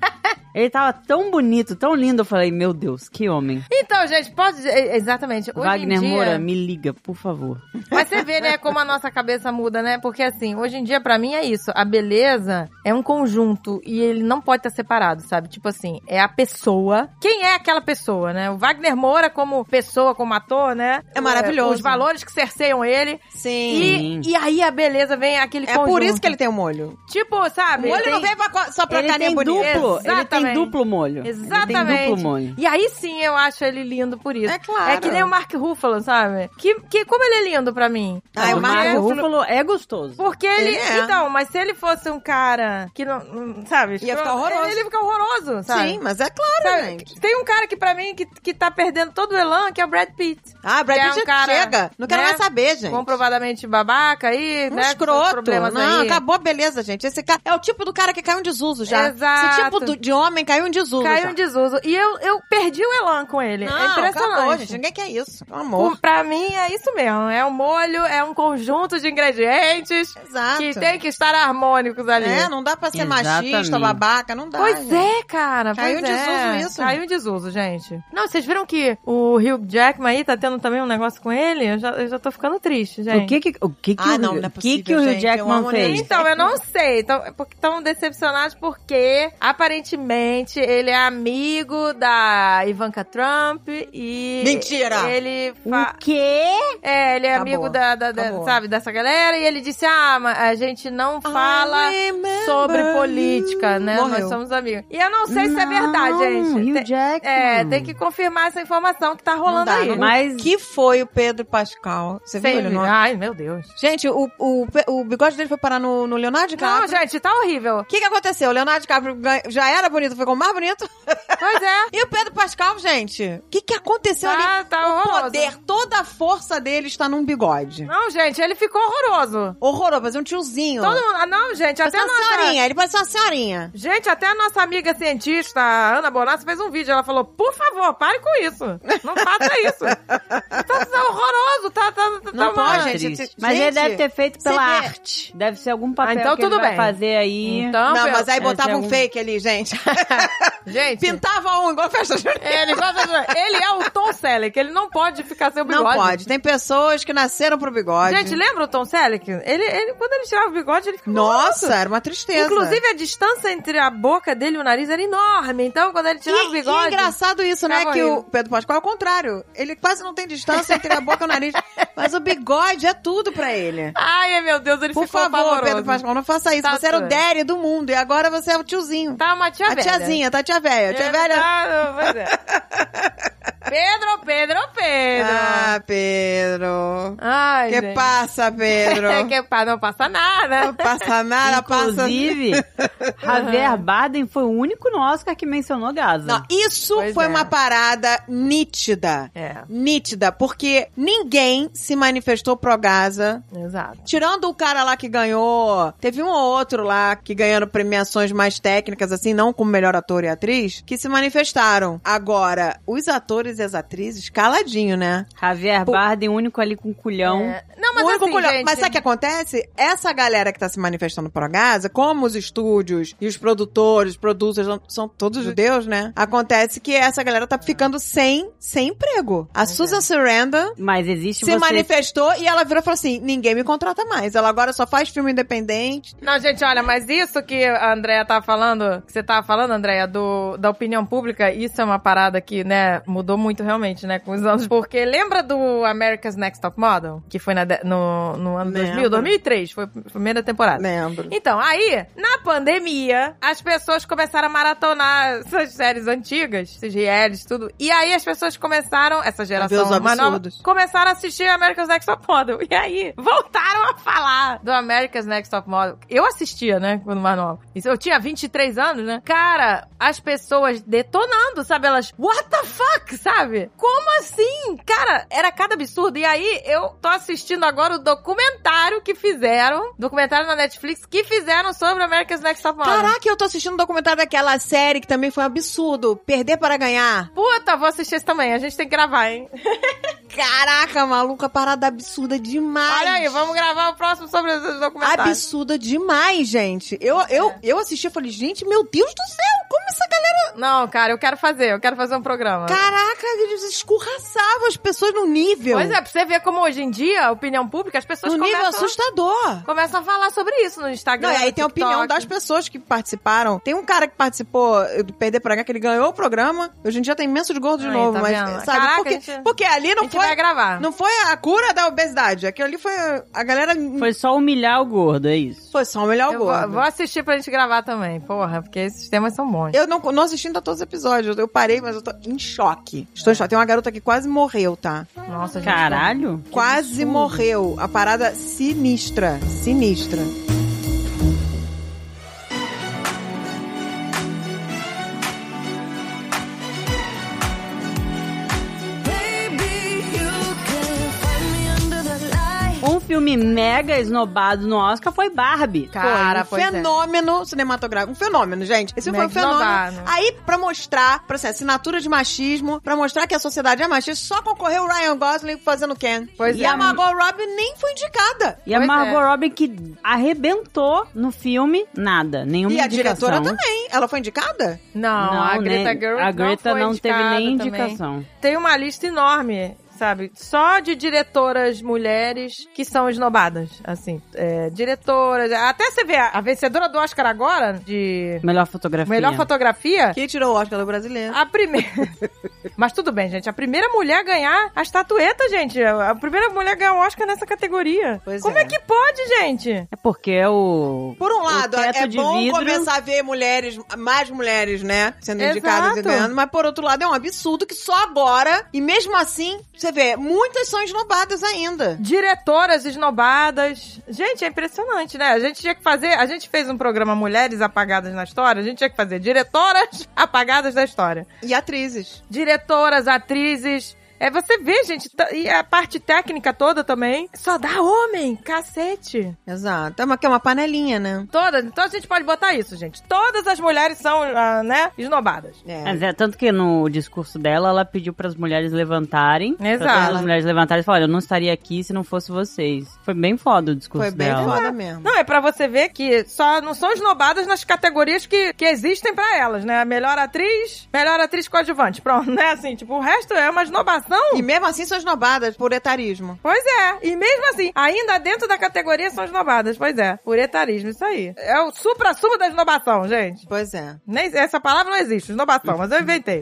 S3: Ele tava tão bonito, tão lindo, eu falei, meu Deus, que homem.
S1: Então, gente, pode dizer, exatamente, hoje
S3: Wagner
S1: em dia...
S3: Moura, me liga, por favor.
S1: Mas você vê, né, como a nossa cabeça muda, né? Porque, assim, hoje em dia, pra mim, é isso. A beleza é um conjunto e ele não pode estar separado, sabe? Tipo assim, é a pessoa. Quem é aquela pessoa, né? O Wagner Moura, como pessoa, como ator, né?
S2: É maravilhoso.
S1: Os valores que cerceiam ele.
S2: Sim.
S1: E aí a beleza vem aquele
S2: É
S1: conjunto.
S2: por isso que ele tem o molho.
S1: Tipo, sabe?
S2: O molho
S1: ele
S2: não
S1: tem-
S2: vem só pra
S3: Ele
S2: carinha
S3: tem
S2: bonita.
S3: duplo, ele tem
S1: Exatamente.
S3: duplo molho.
S1: Exatamente.
S3: Ele tem duplo molho.
S1: E aí sim eu acho ele lindo por isso.
S2: É claro.
S1: É que nem o Mark Ruffalo, sabe? Que como ele é lindo pra mim.
S2: Ah,
S3: o
S2: o
S3: Mark
S2: Mark
S3: Ruffalo é gostoso.
S1: Porque ele...
S2: Ele é.
S1: Então, mas se ele fosse um cara que não... Sabe?
S2: Ia ficar horroroso.
S1: Ele ia ficar horroroso, sabe?
S2: Sim, mas é claro,
S1: Sabe?
S2: gente.
S1: Tem um cara que pra mim que tá perdendo todo o elan, que é o Brad Pitt.
S2: Ah, Brad
S1: Que é
S2: Pitt
S1: um cara,
S2: chega. Não quero
S1: né,
S2: mais saber, gente.
S1: Comprovadamente babaca aí,
S2: Um
S1: né? com seus
S2: escroto.
S1: problemas
S2: Não,
S1: aí.
S2: acabou a beleza, gente. Esse cara é o tipo do cara que caiu em desuso já.
S1: Exato.
S2: Esse tipo de homem homem caiu em desuso.
S1: Caiu em desuso. E eu perdi o elan com ele.
S2: Não,
S1: é impressionante.
S2: acabou, gente. Ninguém quer isso. Pelo amor.
S1: Pra mim é isso mesmo. É um molho, é um conjunto de ingredientes
S2: Exato.
S1: que tem que estar harmônicos ali.
S2: Não dá pra ser
S3: Exatamente.
S2: machista, babaca, não dá.
S1: Pois
S2: gente.
S1: é, cara.
S2: Caiu
S1: pois
S2: em desuso isso.
S1: Caiu em desuso, gente. Não, vocês viram que o Hugh Jackman aí tá tendo também um negócio com ele? Eu já tô ficando triste, gente.
S3: O que
S2: não é possível,
S3: o Hugh
S2: gente, eu
S3: Jackman
S2: amo
S3: fez?
S1: Então, eu não sei. Estão decepcionados porque, aparentemente, ele é amigo da Ivanka Trump e...
S2: Mentira!
S1: Ele...
S3: O quê?
S1: ele é
S2: Acabou.
S1: amigo
S2: Acabou.
S1: sabe, dessa galera. E ele disse, mas a gente não fala sobre política, né?
S2: Morreu.
S1: Nós somos amigos. E eu não sei se é verdade, gente.
S3: Hugh Jackman.
S1: Tem que confirmar essa informação que tá rolando
S2: dá,
S1: aí.
S2: não-
S3: Mas...
S2: Que foi o Pedro Pascal? Você viu ele?
S1: Ai, meu Deus.
S2: Gente, o bigode dele foi parar no Leonardo DiCaprio.
S1: Não, gente, tá horrível.
S2: O que aconteceu? O Leonardo DiCaprio já era bonito, ficou mais bonito.
S1: Pois é.
S2: E o Pedro Pascal, gente? O que aconteceu ali?
S1: Tá
S2: O
S1: horroroso.
S2: poder, toda a força dele está num bigode.
S1: Não, gente, ele ficou horroroso.
S2: Horroroso, fazer um tiozinho.
S1: Todo mundo... Não, gente,
S2: Parece
S1: até
S2: uma
S1: nossa...
S2: senhorinha, ele parece uma senhorinha.
S1: Gente, até a nossa amiga cientista, a Ana Bonassa, fez um vídeo. Ela falou, por favor, pare com isso. Não faça isso. Tá horroroso.
S2: Não pode,
S1: uma-
S2: gente.
S3: Mas ele deve ter feito pela
S2: você vê-
S3: arte. Deve ser algum papel
S1: então
S3: que ele
S1: tudo
S3: vai
S1: bem.
S3: fazer aí.
S1: Então,
S2: Não, mas aí
S3: Deve
S2: botava
S3: ser
S2: um
S3: algum-
S2: fake ali, gente.
S1: gente...
S2: Pintava um igual festa junina.
S1: Ele é o Tom Selleck, ele não pode ficar sem o bigode.
S2: Não pode. Tem pessoas que nasceram pro bigode.
S1: Gente, lembra o Tom Selleck? Ele quando ele tirava o bigode, ele ficava
S2: Nossa,
S1: horroroso.
S2: era uma tristeza.
S1: Inclusive, a distância entre a boca dele e o nariz era enorme. Então, quando ele tirava o
S2: E
S1: bigode...
S2: é engraçado isso, né?
S1: ficava
S2: Que o
S1: horrível.
S2: Pedro Pascal é o contrário. Ele quase não tem distância entre a boca e o nariz. Mas o bigode é tudo pra ele.
S1: Ai, meu Deus, ele
S2: Por
S1: ficou
S2: favor,
S1: pavoroso.
S2: Pedro Pascal, não faça isso.
S1: Tá
S2: você era o
S1: tudo.
S2: daddy do mundo e agora você é o tiozinho.
S1: Tá uma tia
S2: a
S1: velha.
S2: tiazinha, tá tia velha. Tia
S1: Ele
S2: velha...
S1: tá- pois é. Pedro.
S2: Ah, Pedro.
S1: Ai,
S2: Que
S1: gente.
S2: passa, Pedro?
S1: Não passa nada.
S2: Não passa nada, passa...
S3: Inclusive, Javier Bardem foi o único no Oscar que mencionou Gaza.
S2: Não, isso
S1: Pois
S2: foi
S1: é.
S2: uma parada nítida.
S1: É.
S2: Nítida, porque ninguém se manifestou pro Gaza.
S1: Exato.
S2: Tirando o cara lá que ganhou, teve um ou outro lá que ganharam premiações mais técnicas, assim, não como melhor ator e atriz, que se manifestaram. Agora, os atores e as atrizes, caladinho, né?
S3: Javier Bardem, o único ali com culhão.
S1: Não, mas
S2: O único
S1: assim,
S2: colhão-
S1: gente...
S2: Mas sabe o que acontece? Essa galera que tá se manifestando pro Gaza, como os estúdios e os produtores, producers, são todos judeus, né? Acontece que essa galera tá ficando sem emprego. A Susan Sarandon
S3: Mas existe
S2: se
S3: você...
S2: manifestou e ela virou e falou assim, ninguém me contrata mais. Ela agora só faz filme independente.
S1: Não, gente, olha, mas isso que a Andrea tava falando, que você tava falando, Andrea, da opinião pública, isso é uma parada que, né, mudou muito realmente, né, com os anos. Porque lembra do America's Next Top Model? Que foi no ano 2000, 2003, foi a primeira temporada.
S2: Lembro.
S1: Então, aí, na pandemia, as pessoas começaram a maratonar essas séries antigas, esses realities, tudo. E aí as pessoas começaram, essa
S2: ver
S1: geração
S2: os
S1: mais nova,
S2: absurdos.
S1: começaram a assistir America's Next Top Model. E aí, voltaram a falar do America's Next Top Model. Eu assistia, né, quando mais nova. Isso, eu tinha 23 anos, né? Cara, as pessoas detonando, sabe? Elas, what the fuck, sabe? Como assim? Cara, era cada absurdo. E aí, eu tô assistindo agora o documentário que fizeram, documentário na Netflix, que fizeram sobre America's Next Top Model.
S2: Caraca, eu tô assistindo um documentário daquela série que também foi um absurdo. Perder para ganhar.
S1: Puta, vou assistir esse também. A gente tem que gravar, hein?
S2: Caraca, maluca, parada absurda demais.
S1: Olha aí, vamos gravar o próximo sobre esse documentário.
S2: Absurda demais, gente. Eu assisti e falei, gente, meu Deus do céu, como essa galera...
S1: Não, cara, eu quero fazer um programa.
S2: Caraca, eles escorraçavam as pessoas no nível.
S1: Pois é, pra você ver como hoje em dia, a opinião pública, as pessoas
S2: No nível
S1: começam
S2: assustador.
S1: a falar sobre isso no Instagram.
S2: Não, e aí
S1: no
S2: tem a
S1: TikTok.
S2: opinião das pessoas que participaram. Tem um cara que participou do Perder pra Ganhar, que ele ganhou o programa. Hoje em dia tem imenso de gordo de
S1: Aí,
S2: novo,
S1: tá
S2: mas
S1: vendo?
S2: sabe?
S1: Caraca,
S2: Porque ali
S1: a
S2: não
S1: gente
S2: foi.
S1: vai gravar.
S2: Não foi a cura da obesidade. Aquilo ali foi a galera.
S3: Foi só humilhar o gordo, é isso.
S2: Foi só o melhor
S1: Eu
S2: gordo.
S1: vou assistir pra gente gravar também, porra, porque esses temas são bons.
S2: Eu não assisti ainda todos os episódios. Eu parei, mas eu tô em choque. Estou em choque. Tem uma garota que quase morreu, tá?
S1: Nossa, gente.
S3: Caralho. que
S2: Quase
S3: absurdo.
S2: morreu. A parada sinistra. Sinistra.
S3: Um filme mega esnobado no Oscar foi Barbie.
S1: Cara,
S2: foi um fenômeno cinematográfico. Um fenômeno, gente. Esse filme foi um fenômeno.
S1: Esnobado.
S2: Aí, pra mostrar, pra ser assinatura de machismo, pra mostrar que a sociedade é machista, só concorreu o Ryan Gosling fazendo Ken.
S1: Pois
S2: e
S1: é.
S2: a Margot Robbie nem foi indicada.
S3: E a
S1: Pois
S3: Margot
S1: é.
S3: Robbie que arrebentou no filme, nada, nenhuma
S2: E a
S3: indicação.
S2: diretora também. Ela foi indicada?
S1: Não, a Greta
S3: nem-
S1: Gerwig
S3: a Greta
S1: foi
S3: não teve nem
S1: indicada também.
S3: indicação.
S1: Tem uma lista enorme, sabe? Só de diretoras mulheres que são esnobadas, assim. Diretoras... Até você vê a vencedora do Oscar agora, de
S3: Melhor fotografia.
S1: melhor fotografia...
S2: Quem tirou o Oscar do brasileiro?
S1: A primeira... Mas tudo bem, gente. A primeira mulher a ganhar a estatueta, gente. A primeira mulher a ganhar o Oscar nessa categoria.
S2: Pois
S1: Como
S2: é.
S1: é que pode, gente?
S3: É porque o...
S2: Por um lado,
S3: teto
S2: é
S3: de
S2: bom
S3: vidro-
S2: começar a ver mais mulheres, né, sendo
S1: Exato.
S2: indicadas e ganhando, mas por outro lado é um absurdo que só agora, e mesmo assim, você vê, muitas são esnobadas ainda.
S1: Diretoras esnobadas. Gente, é impressionante, né? A gente tinha que fazer... A gente fez um programa Mulheres Apagadas na História. A gente tinha que fazer diretoras apagadas da história.
S2: E atrizes.
S1: Diretoras, atrizes... Você vê, gente, e a parte técnica toda também. Só dá homem, cacete.
S2: Exato. É uma panelinha, né?
S1: Todas. Então a gente pode botar isso, gente. Todas as mulheres são, né, esnobadas.
S3: Mas tanto que no discurso dela, ela pediu para as mulheres levantarem.
S1: Exato.
S3: Pra todas as mulheres levantarem e falar, eu não estaria aqui se não fosse vocês. Foi bem foda o discurso
S2: Foi bem
S3: dela.
S2: foda mesmo.
S1: Não, é pra você ver que só não são esnobadas nas categorias que existem pra elas, né? Melhor atriz coadjuvante. Pronto, né? Assim, tipo, o resto é uma esnobação.
S2: E mesmo assim são esnobadas por etarismo.
S1: Pois é. E mesmo assim, ainda dentro da categoria são esnobadas. Pois é. Por etarismo, isso aí. É o supra-sumo da esnobação, gente.
S2: Pois é.
S1: Nem, essa palavra não existe, esnobação, mas eu inventei.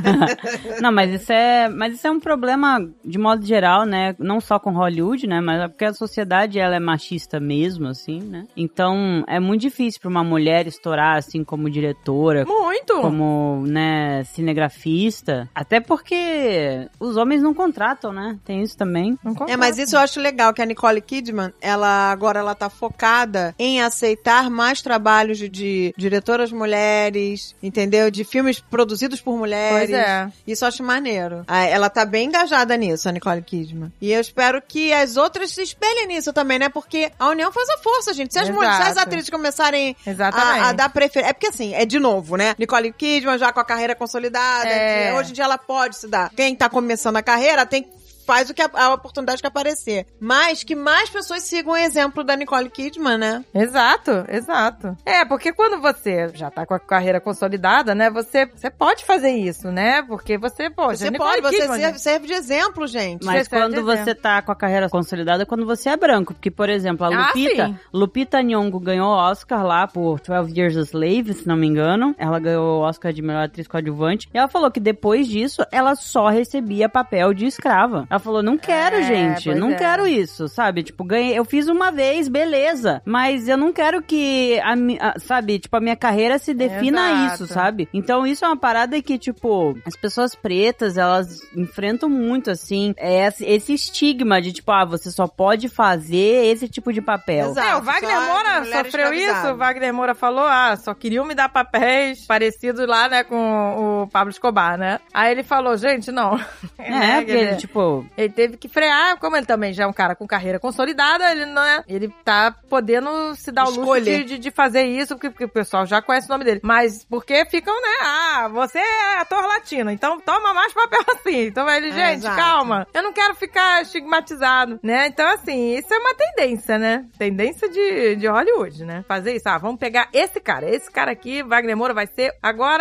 S3: Não, mas isso é um problema de modo geral, né? Não só com Hollywood, né? Mas é porque a sociedade, ela é machista mesmo, assim, né? Então, é muito difícil pra uma mulher estourar, assim, como diretora,
S1: Muito.
S3: como, né, cinegrafista. Até porque os homens não contratam, né? Tem isso também.
S1: Não concordo.
S2: Mas isso eu acho legal, que a Nicole Kidman, ela tá focada em aceitar mais trabalhos de diretoras mulheres, entendeu? De filmes produzidos por mulheres.
S1: Pois é.
S2: Isso eu acho maneiro. Ela tá bem engajada nisso, a Nicole Kidman. E eu espero que as outras se espelhem nisso também, né? Porque a união faz a força, gente. Se as,
S1: Exato.
S2: se as atrizes começarem
S1: Exatamente.
S2: a dar preferência... É porque assim, de novo, né? Nicole Kidman já com a carreira consolidada.
S1: É.
S2: Hoje em dia ela pode se dar. Quem tá começando a carreira faz o que a oportunidade que aparecer. Mas que mais pessoas sigam o exemplo da Nicole Kidman, né?
S1: Exato, exato. Porque quando você já tá com a carreira consolidada, né, você pode fazer isso, né? Porque você, poxa,
S2: Você
S1: Nicole
S2: pode,
S1: Kidman,
S2: você serve de exemplo, gente.
S3: Mas
S1: Você serve
S3: quando
S1: de
S3: você
S1: exemplo.
S3: tá com a carreira consolidada, é quando você é branco. Porque, por exemplo, a
S1: sim.
S3: Lupita Nyong'o ganhou o Oscar lá por 12 Years a Slave, se não me engano. Ela ganhou o Oscar de melhor atriz coadjuvante. E ela falou que depois disso, ela só recebia papel de escrava. Ela falou, não quero, gente.
S1: pois
S3: Não
S1: é.
S3: quero isso, sabe? Tipo, eu fiz uma vez, beleza. Mas eu não quero que, sabe? Tipo, a minha carreira se defina a
S1: Exato.
S3: isso, sabe? Então, isso é uma parada que, tipo, as pessoas pretas, elas enfrentam muito, assim, esse estigma de, tipo, você só pode fazer esse tipo de papel.
S2: Exato.
S1: o Wagner
S2: Só de
S1: Moura
S2: mulher
S1: sofreu isso.
S2: escravizada.
S1: O Wagner Moura falou, só queriam me dar papéis parecidos lá, né, com o Pablo Escobar, né? Aí ele falou, gente, não.
S3: Porque ele, tipo...
S1: Ele teve que frear, como ele também já é um cara com carreira consolidada, ele não é. Ele tá podendo se dar o luxo
S2: Escolher.
S1: de fazer isso, porque o pessoal já conhece o nome dele. Mas porque ficam, né? Você é ator latino, então toma mais papel assim. Então ele, gente,
S2: exato.
S1: calma. Eu não quero ficar estigmatizado, né? Então, assim, isso é uma tendência, né? Tendência de Hollywood, né? Fazer isso. Vamos pegar esse cara aqui, Wagner Moura vai ser,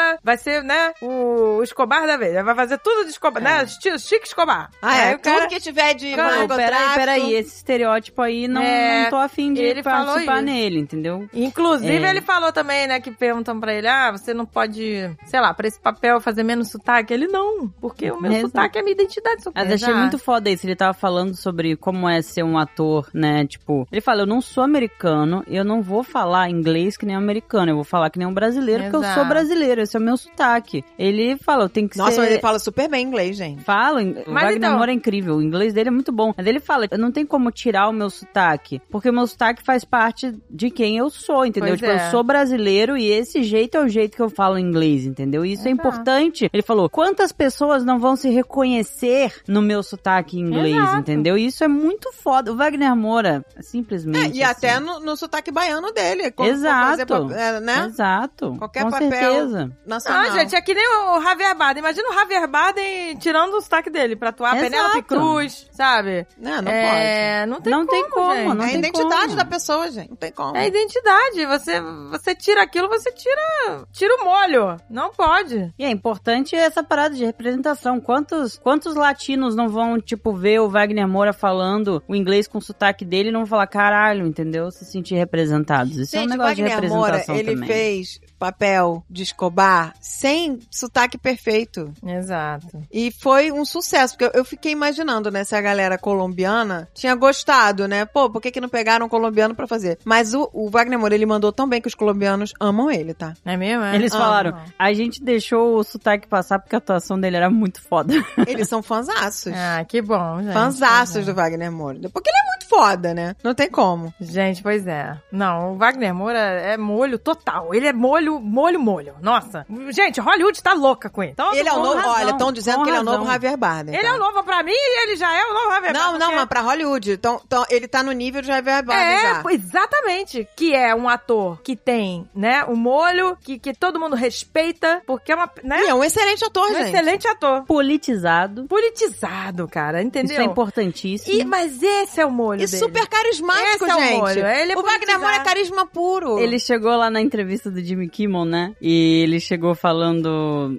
S1: né? O Escobar da vez. Vai fazer tudo de Escobar, né? Estilo Chique Escobar.
S2: Aí
S1: o cara...
S2: tudo que tiver de
S3: Não,
S2: narcotráfico...
S3: peraí, esse estereótipo aí não tô afim de
S1: ele falou
S3: participar
S1: isso.
S3: nele, entendeu?
S1: Inclusive, ele falou também, né, que perguntam pra ele, você não pode, sei lá, pra esse papel fazer menos sotaque? Ele, não, porque o meu
S3: Exato.
S1: sotaque é a minha identidade.
S3: Mas achei muito foda isso, ele tava falando sobre como é ser um ator, né, tipo, ele fala, eu não sou americano, eu não vou falar inglês que nem americano, eu vou falar que nem um brasileiro, porque eu sou
S1: Exato.
S3: brasileiro, esse é o meu sotaque. Ele fala, eu tenho que
S2: Nossa,
S3: ser...
S2: mas ele fala super bem inglês, gente.
S3: Fala, o Wagner
S1: então,
S3: Moura é incrível. O inglês dele é muito bom. Mas ele fala, não tem como tirar o meu sotaque, porque o meu sotaque faz parte de quem eu sou, entendeu?
S1: Pois é.
S3: Eu sou brasileiro e esse jeito é o jeito que eu falo inglês, entendeu? E isso é importante. Ele falou, quantas pessoas não vão se reconhecer no meu sotaque em inglês, entendeu? E isso é muito foda. O Wagner Moura, simplesmente.
S2: E até no sotaque baiano dele.
S3: Exato.
S2: Né?
S3: Exato.
S2: Qualquer
S3: com
S2: papel
S3: certeza.
S2: nacional.
S1: Gente, é que nem o Javier Bardem. Imagina o Javier Bardem tirando o sotaque dele pra atuar Penélope Cruz, sabe?
S2: Não pode.
S1: Não tem como, gente.
S3: Não
S2: é a
S3: tem
S2: identidade
S3: como.
S2: da pessoa, gente. Não tem como.
S1: É a identidade. Você tira aquilo, você tira o molho. Não pode.
S3: E é importante essa parada de representação. Quantos latinos não vão, tipo, ver o Wagner Moura falando o inglês com o sotaque dele e não vão falar, caralho, entendeu? Se sentir representados. Isso é um negócio de
S2: Wagner Moura,
S3: representação
S2: ele
S3: também.
S2: fez papel de Escobar sem sotaque perfeito.
S1: Exato.
S2: E foi um sucesso, porque eu fiquei imaginando, né, se a galera colombiana tinha gostado, né? Pô, por que não pegaram um colombiano pra fazer? Mas o Wagner Moura, ele mandou tão bem que os colombianos amam ele, tá?
S1: É mesmo? É?
S3: Eles falaram, a gente deixou o sotaque passar porque a atuação dele era muito foda.
S2: Eles são fãzaços.
S1: Que bom, gente.
S2: Fãzaços do Wagner Moura. Porque ele é muito foda, né? Não tem como.
S1: Gente, pois é. Não, o Wagner Moura é molho total. Ele é molho. Nossa. Gente, Hollywood tá louca com ele. Então,
S2: Ele é o novo...
S3: razão,
S2: Olha, estão dizendo que ele é o novo
S3: razão.
S2: Javier Bardem.
S1: ele
S2: tá?
S1: é o novo pra mim e ele já é o novo Javier Bardem.
S2: Não, mas pra Hollywood. Então, ele tá no nível de Javier Bardem já.
S1: Exatamente. Que é um ator que tem, né, o molho, que todo mundo respeita, porque é uma, né?
S2: E é um excelente ator,
S1: Um
S2: gente.
S1: excelente ator.
S3: Politizado.
S1: Politizado, cara, entendeu?
S3: Isso é importantíssimo.
S1: Mas esse é o molho
S2: E
S1: dele.
S2: super carismático,
S1: Esse é o
S2: gente.
S1: molho. Ele é
S2: o Wagner
S1: politizado.
S2: Moura é carisma puro.
S3: Ele chegou lá na entrevista do Jimmy Kimmel, né? E ele chegou falando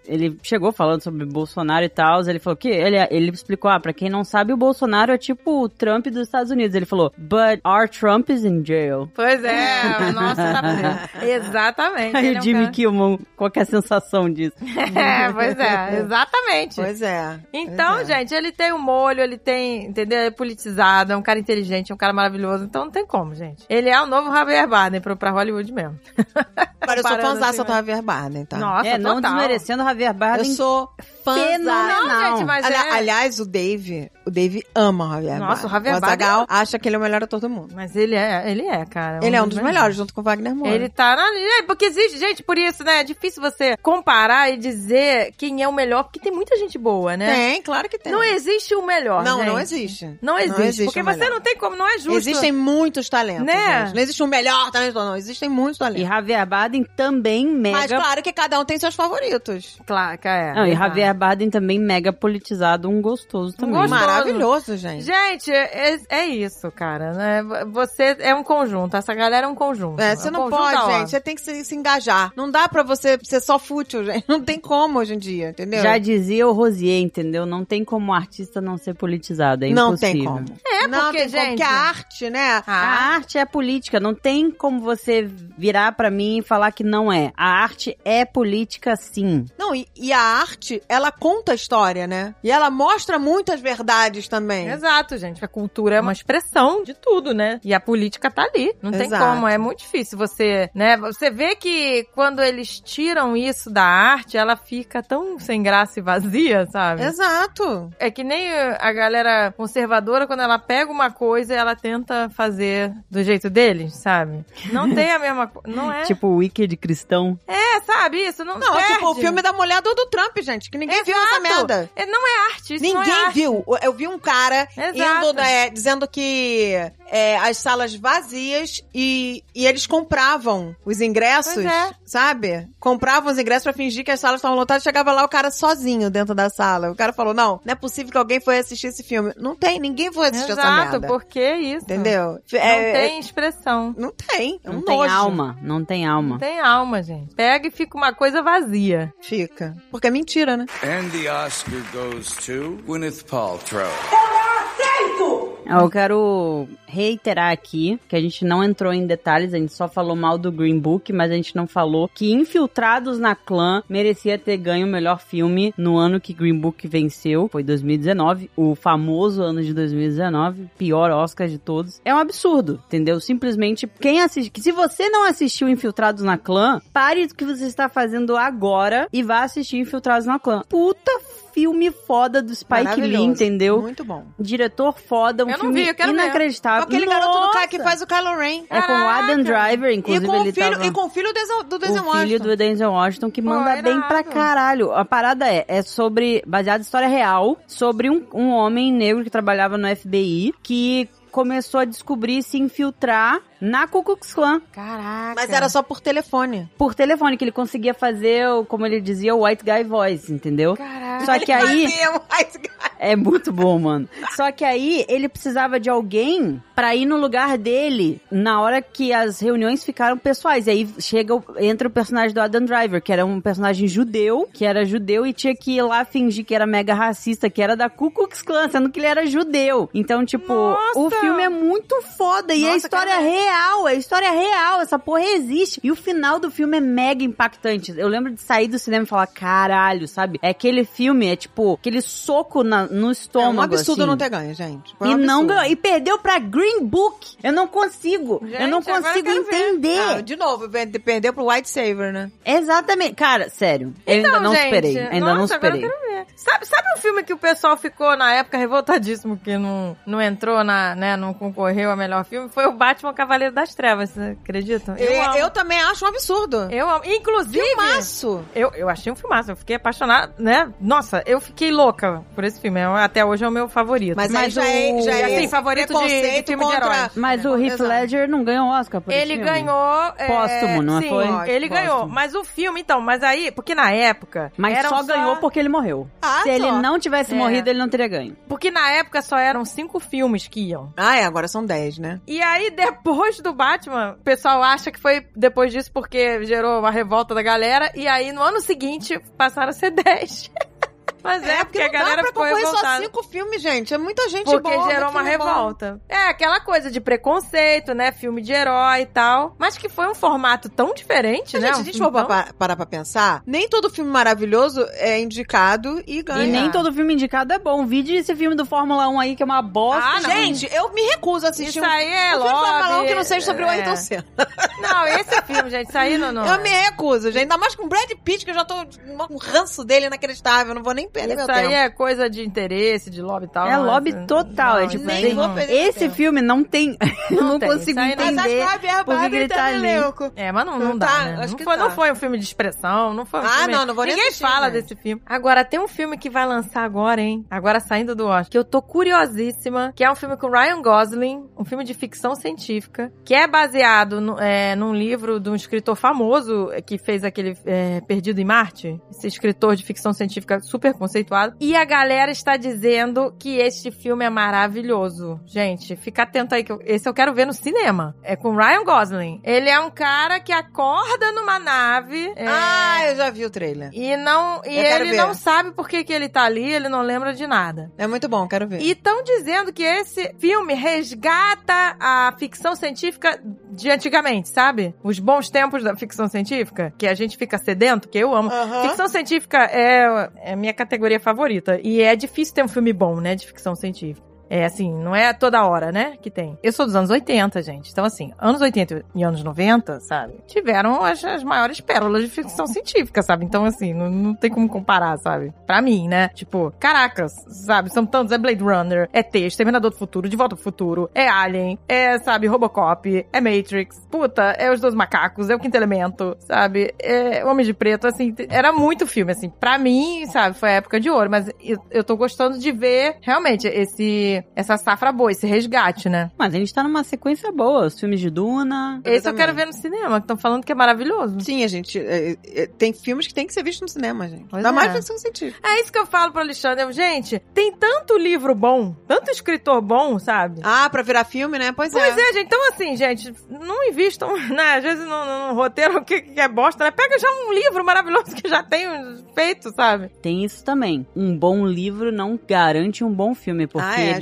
S3: sobre Bolsonaro e tal. Ele falou que ele explicou, pra quem não sabe, o Bolsonaro é tipo o Trump dos Estados Unidos. Ele falou, but our Trump is in jail.
S1: Pois é, nossa, tá por exatamente.
S3: Aí
S1: ele é
S3: o
S1: um
S3: Jimmy
S1: cara-
S3: Kimmel, qual que é a sensação disso?
S1: Pois é, exatamente.
S2: Pois é.
S1: Então,
S2: Pois é.
S1: gente, ele tem um molho, ele tem, entendeu? É politizado, é um cara inteligente, é um cara maravilhoso. Então não tem como, gente. Ele é o novo Javier Bardem pra Hollywood mesmo.
S2: Agora, eu sou
S1: Comparando
S2: fãzaça
S1: assim,
S2: do Javier Bardem, tá?
S1: Nossa,
S3: Não
S1: total.
S3: desmerecendo o Javier
S2: Eu
S3: Bardem.
S2: sou fãzaça.
S3: Fenomenal.
S1: Não, gente, mas
S2: Aliás, o Dave ama o Javier Bardem.
S1: Nossa, o Javier
S2: Azaghal acha que ele é o melhor ator do mundo.
S1: Mas ele é, cara.
S2: Ele é um dos melhores, junto com o Wagner Moura.
S1: Ele tá na linha. Porque existe, gente, por isso, né? É difícil você comparar e dizer quem é o melhor, porque tem muita gente boa, né?
S2: Tem, claro que tem.
S1: Não existe o melhor,
S2: Não,
S1: gente.
S2: não existe.
S1: Não existe. Porque
S2: o
S1: você
S2: melhor.
S1: não tem como, não é justo.
S2: Existem muitos talentos,
S1: Né?
S2: gente. Não existe um melhor talento, não. Existem muitos
S3: E
S2: talentos.
S3: Javier Bardem também mega...
S2: Mas claro que cada um tem seus favoritos.
S1: Claro, é.
S3: Não, e
S1: verdade.
S3: Javier Bardem também mega politizado, um gostoso também.
S1: Gostoso.
S2: Maravilhoso, gente.
S1: Gente, é isso, cara, né? Você é um conjunto, essa galera é um conjunto.
S2: Você
S1: um
S2: não
S1: conjunto
S2: pode,
S1: da hora.
S2: gente. Você tem que se engajar. Não dá pra você ser só fútil, gente. Não tem como hoje em dia, entendeu?
S3: Já dizia o Rosier, entendeu? Não tem como artista não ser politizado, é
S2: não
S3: impossível.
S2: tem como.
S1: Não, porque,
S2: tem como,
S1: gente...
S2: porque a arte, né?
S3: A arte é política, não tem como você virar pra mim e falar que não é. A arte é política, sim.
S2: Não, e a arte, ela conta a história, né? E ela mostra muitas verdades também.
S1: Exato, gente. A cultura é uma expressão de tudo, né? E a política tá ali. Não tem
S2: Exato.
S1: como. É muito difícil você, né? Você vê que quando eles tiram isso da arte, ela fica tão sem graça e vazia, sabe?
S2: Exato.
S1: É que nem a galera conservadora, quando ela pega uma coisa, ela tenta fazer do jeito deles, sabe? Não tem a mesma coisa. Não é.
S3: Tipo o Wicked cristão.
S1: Sabe isso? Não
S2: Não,
S1: perde.
S2: tipo o filme da mulher do Trump, gente, que ninguém viu essa merda.
S1: Não é arte, isso não é
S2: Ninguém
S1: arte.
S2: viu. Eu vi um cara
S1: Exato.
S2: indo, dizendo que as salas vazias e eles compravam os ingressos,
S1: Pois é.
S2: sabe? Compravam os ingressos pra fingir que as salas estavam lotadas. Chegava lá o cara sozinho dentro da sala. O cara falou, não é possível que alguém foi assistir esse filme. Não tem, ninguém foi assistir essa
S1: Exato,
S2: merda.
S1: porque é isso.
S2: Entendeu?
S1: Não tem expressão.
S2: Não tem. É um
S3: Não tem
S2: nojo.
S3: alma, não tem alma.
S1: Não tem alma, gente. Pega e fica uma coisa vazia.
S2: Fica. Porque é mentira, né?
S5: And the Oscar goes to Gwyneth Paltrow.
S6: Eu não aceito!
S3: Eu quero reiterar aqui que a gente não entrou em detalhes, a gente só falou mal do Green Book, mas a gente não falou que Infiltrados na Clã merecia ter ganho o melhor filme no ano que Green Book venceu, foi 2019, o famoso ano de 2019, pior Oscar de todos. É um absurdo, entendeu? Simplesmente, se você não assistiu Infiltrados na Clã, pare do que você está fazendo agora e vá assistir Infiltrados na Clã. Puta filme foda do Spike Lee, entendeu?
S2: Muito bom.
S3: Diretor foda, um filme inacreditável.
S2: Aquele garoto do cara que faz o Kylo Ren.
S3: É com o Adam Driver, inclusive
S2: E com o filho do Denzel Washington.
S3: O filho do Denzel Washington, que manda bem pra caralho. A parada é sobre, baseado em história real, sobre um homem negro que trabalhava no FBI, que começou a descobrir e se infiltrar na Ku Klux Klan.
S1: Caraca.
S2: Mas era só por telefone.
S3: Por telefone, que ele conseguia fazer, como ele dizia, o white guy voice, entendeu?
S1: Caraca.
S3: Só que aí...
S2: White guy.
S3: É muito bom, mano. Só que aí, ele precisava de alguém pra ir no lugar dele na hora que as reuniões ficaram pessoais. E aí, entra o personagem do Adam Driver, que era um personagem judeu, e tinha que ir lá fingir que era mega racista, que era da Ku Klux Klan, sendo que ele era judeu. Então, tipo, o filme é muito foda. E a história real, essa porra existe. E o final do filme é mega impactante. Eu lembro de sair do cinema e falar, caralho, sabe? É aquele filme, é tipo, aquele soco no estômago,
S2: um absurdo
S3: assim.
S2: não ter ganho, gente.
S3: E não ganhou. E perdeu pra Green Book. Eu não consigo. Eu não consigo entender.
S2: De novo, perdeu pro White Savior, né?
S3: Exatamente. Cara, sério. Eu ainda não superei. Ainda não superei.
S1: Agora eu quero ver. Sabe um filme que o pessoal ficou na época revoltadíssimo que não entrou não concorreu a melhor filme? Foi o Batman Cavaleiro das Trevas, você acredita?
S2: Eu também acho um absurdo.
S1: Eu amo. Inclusive...
S2: Filmaço!
S1: Eu achei um filmaço. Eu fiquei apaixonada, né? Nossa, eu fiquei louca por esse filme. Até hoje é o meu favorito.
S2: Mas já é
S1: assim, favorito de filme de herói.
S3: Mas o Heath Ledger não ganhou Oscar por esse filme.
S1: Ele ganhou...
S3: Póstumo, não
S1: sim,
S3: foi?
S1: Ele ganhou. Mas o filme, então, mas aí... Porque na época...
S3: Mas só ganhou porque ele morreu. Se ele não tivesse morrido, ele não teria ganho.
S1: Porque na época só eram 5 filmes que iam.
S2: Agora são 10, né?
S1: E aí, depois do Batman, o pessoal acha que foi depois disso porque gerou uma revolta da galera. E aí, no ano seguinte, passaram a ser 10. Mas porque a galera ficou revoltada.
S2: Só 5 filmes, gente. É muita gente
S1: porque
S2: boa.
S1: Porque gerou uma revolta. Aquela coisa de preconceito, né? Filme de herói e tal. Mas que foi um formato tão diferente, né?
S2: Gente, se a gente for parar pra pensar, nem todo filme maravilhoso é indicado e ganha.
S3: E nem todo filme indicado é bom. Vide esse filme do Fórmula 1 aí, que é uma bosta.
S2: Gente, eu me recuso a assistir
S1: isso aí é
S2: filme do Fórmula 1 que não seja sobre o Ayrton Senna.
S1: Não, esse filme, gente, isso aí não.
S2: Eu me recuso, gente. Ainda mais com o Brad Pitt, que eu já tô com um ranço dele inacreditável. Não vou nem perder meu tempo.
S1: Isso aí é coisa de interesse, de lobby e tal.
S3: É lobby total. É tipo, esse filme não tem... Eu não consigo entender.
S2: Mas acho que
S3: porque ele tá ali.
S1: Mas não dá, né? Não foi um filme de expressão, não foi um filme...
S2: não vou nem
S1: Ninguém
S2: assistir,
S1: fala desse filme. Agora, tem um filme que vai lançar agora, hein? Agora saindo do Oscar, que eu tô curiosíssima, que é um filme com Ryan Gosling, um filme de ficção científica, que é baseado num livro de um escritor famoso que fez aquele Perdido em Marte. Esse escritor de ficção científica super conceituado. E a galera está dizendo que este filme é maravilhoso. Gente, fica atento aí, que esse eu quero ver no cinema. É com Ryan Gosling. Ele é um cara que acorda numa nave.
S2: Eu já vi o trailer.
S1: E ele não sabe por que ele tá ali, ele não lembra de nada.
S2: É muito bom, quero ver.
S1: E estão dizendo que esse filme resgata a ficção científica de antigamente, sabe? Os bons tempos da ficção científica, que a gente fica sedento, que eu amo. Ficção científica é minha categoria favorita. E é difícil ter um filme bom, né, de ficção científica. Assim, não é toda hora, né, que tem. Eu sou dos anos 80, gente. Então, assim, anos 80 e anos 90, sabe, tiveram as maiores pérolas de ficção científica, sabe? Então, assim, não tem como comparar, sabe? Pra mim, né? Tipo, caracas, sabe? São tantos. É Blade Runner, é Exterminador do Futuro, De Volta pro Futuro, é Alien, sabe, Robocop, é Matrix, puta, é Os Dois Macacos, é O Quinto Elemento, sabe? É Homem de Preto, assim, era muito filme, assim. Pra mim, sabe, foi a época de ouro, mas eu tô gostando de ver, realmente, essa safra boa, esse resgate, né?
S3: Mas a gente tá numa sequência boa, os filmes de Duna...
S1: Esse eu quero ver no cinema, que estão falando que é maravilhoso.
S2: Sim, a gente... tem filmes que tem que ser vistos no cinema, gente. Dá mais ficção científica.
S1: É isso que eu falo pro Alexandre. Gente, tem tanto livro bom, tanto escritor bom, sabe?
S2: Pra virar filme, né? Pois
S1: é, gente. Então, assim, gente, não invistam, né? Às vezes no roteiro que é bosta, né? Pega já um livro maravilhoso que já tem feito, sabe?
S3: Tem isso também. Um bom livro não garante um bom filme, porque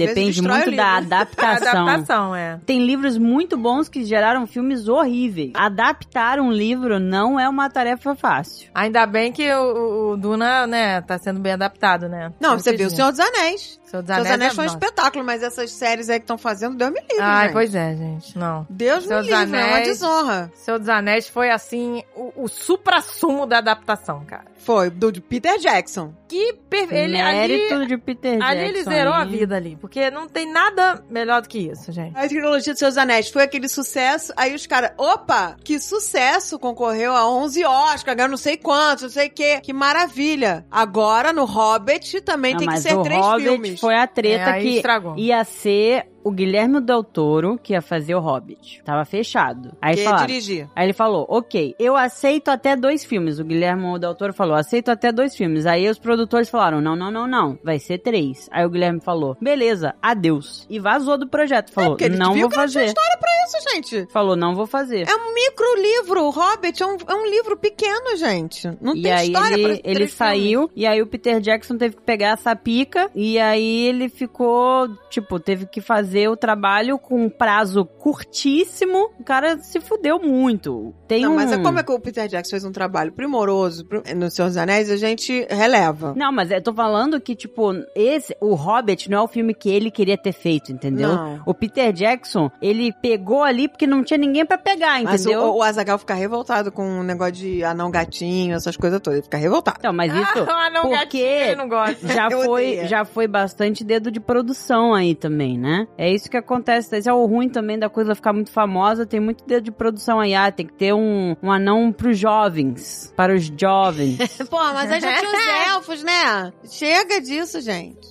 S3: Depende
S2: destrói
S3: muito
S2: o
S3: da
S2: livro.
S3: adaptação.
S1: Adaptação, é.
S3: Tem livros muito bons que geraram filmes horríveis. Adaptar um livro não é uma tarefa fácil.
S1: Ainda bem que o Duna, né, tá sendo bem adaptado, né?
S2: Não, você viu O Senhor dos Anéis.
S1: Senhor dos
S2: Senhor dos Anéis foi um
S1: nossa.
S2: espetáculo, mas essas séries aí que estão fazendo, Deus me livre,
S1: Ai,
S2: gente.
S1: pois é, gente. Não.
S2: Deus me
S1: Senhor dos
S2: livre, é uma
S1: Anéis.
S2: desonra.
S1: Senhor dos Anéis foi, assim, o supra-sumo da adaptação, cara.
S2: Foi, do Peter Jackson.
S1: Que
S3: Mérito
S1: ali,
S3: de Peter Jackson.
S1: ali ele zerou a
S3: aí.
S1: vida ali, porque não tem nada melhor do que isso, gente.
S2: A trilogia dos Seus Anéis foi aquele sucesso, aí os caras, opa, que sucesso, concorreu a 11 Oscar, ganhou não sei quantos, não sei o quê, que maravilha. Agora, no Hobbit, também tem que
S3: mas
S2: ser
S3: o
S2: 3
S3: Hobbit
S2: filmes.
S3: foi a treta
S1: Aí
S3: que
S1: estragou.
S3: ia ser o Guilherme Del Toro que ia fazer o Hobbit. Tava fechado. Aí
S2: Que
S3: falaram,
S2: dirigir.
S3: Aí ele falou, ok, eu aceito até 2 filmes. O Guilherme Del Toro falou, aceito até 2 filmes. Aí os produtores falaram, não, vai ser 3. Aí o Guilherme falou, beleza, adeus. E vazou do projeto. Falou,
S2: Porque ele
S3: não
S2: viu
S3: vou
S2: que não tinha
S3: fazer.
S2: história pra isso, gente.
S3: Falou, não vou fazer.
S2: É um micro livro, o Hobbit é um livro pequeno, gente. Não
S3: E
S2: tem
S3: aí
S2: história pra
S3: ele
S2: 3
S3: saiu,
S2: filmes.
S3: e aí o Peter Jackson teve que pegar essa pica, e aí ele ficou, tipo, teve que fazer o trabalho com um prazo curtíssimo. O cara se fudeu muito.
S2: Não, mas como é que o Peter Jackson fez um trabalho primoroso no Senhor dos Anéis, a gente releva.
S3: Não, mas eu tô falando que, tipo, o Hobbit não é o filme que ele queria ter feito, entendeu?
S2: Não.
S3: O Peter Jackson, ele pegou ali porque não tinha ninguém pra pegar,
S2: Mas
S3: entendeu?
S2: o Azaghal fica revoltado com o negócio de anão gatinho, essas coisas todas. Ele fica revoltado.
S3: Então, mas isso
S1: não, gatinho,
S3: porque
S1: ele não gosta.
S2: Eu
S3: já foi bastante dedo de produção aí também, né? É isso que acontece. Esse é o ruim também da coisa ficar muito famosa. Tem muito dedo de produção aí. Ah, tem que ter um anão pros jovens. Para os jovens.
S2: Pô, mas aí já tinha os elfos, né? Chega disso, gente.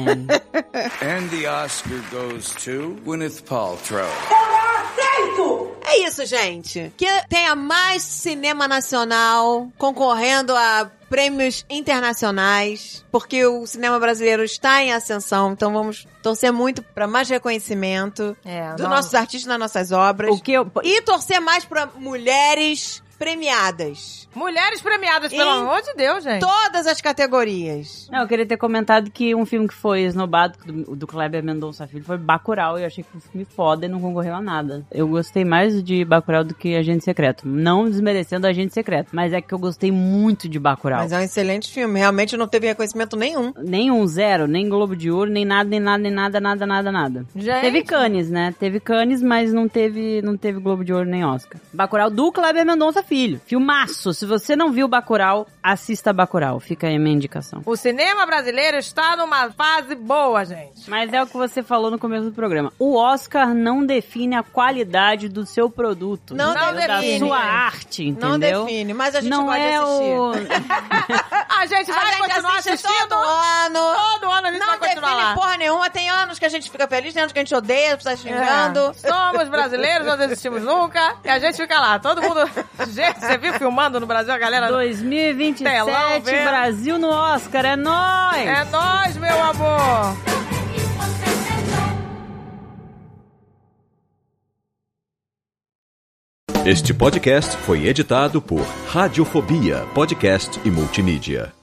S3: É.
S5: And the Oscar goes to Gwyneth Paltrow.
S2: É isso, gente. Que tenha mais cinema nacional concorrendo a prêmios internacionais, porque o cinema brasileiro está em ascensão, então vamos torcer muito para mais reconhecimento dos nossos artistas nas nossas obras. E torcer mais para mulheres premiadas.
S1: Mulheres premiadas, pelo amor de Deus, gente.
S2: Todas as categorias.
S3: Não, eu queria ter comentado que um filme que foi esnobado do Kleber Mendonça Filho foi Bacurau, e eu achei que foi um filme foda e não concorreu a nada. Eu gostei mais de Bacurau do que Agente Secreto. Não desmerecendo Agente Secreto, mas é que eu gostei muito de Bacurau.
S2: Mas é um excelente filme. Realmente não teve reconhecimento nenhum.
S3: Nenhum, zero. Nem Globo de Ouro, nem nada.
S1: Gente.
S3: Teve Cannes, né? Teve Cannes, mas não teve Globo de Ouro nem Oscar. Bacurau do Kleber Mendonça Filho. Filmaço. Se você não viu Bacurau, assista Bacurau. Fica aí a minha indicação.
S1: O cinema brasileiro está numa fase boa, gente.
S3: Mas é o que você falou no começo do programa. O Oscar não define a qualidade do seu produto.
S2: Não define.
S3: Da sua arte, entendeu?
S2: Não define, mas a gente
S3: não
S2: gosta
S3: é
S2: de assistir.
S1: A gente vai continuar
S2: assiste
S1: assistindo.
S2: todo ano.
S1: Todo ano a gente vai continuar
S2: define
S1: lá.
S2: porra nenhuma. Tem anos que a gente fica feliz, tem anos que a gente odeia, tá xingando.
S1: Somos brasileiros, não desistimos nunca. E a gente fica lá. Todo mundo... Gente, você viu filmando no Brasil a galera...
S3: 2027,
S1: telão, vendo.
S3: Brasil no Oscar, é nóis!
S1: É nóis, meu amor!
S6: Este podcast foi editado por Radiofobia, podcast e multimídia.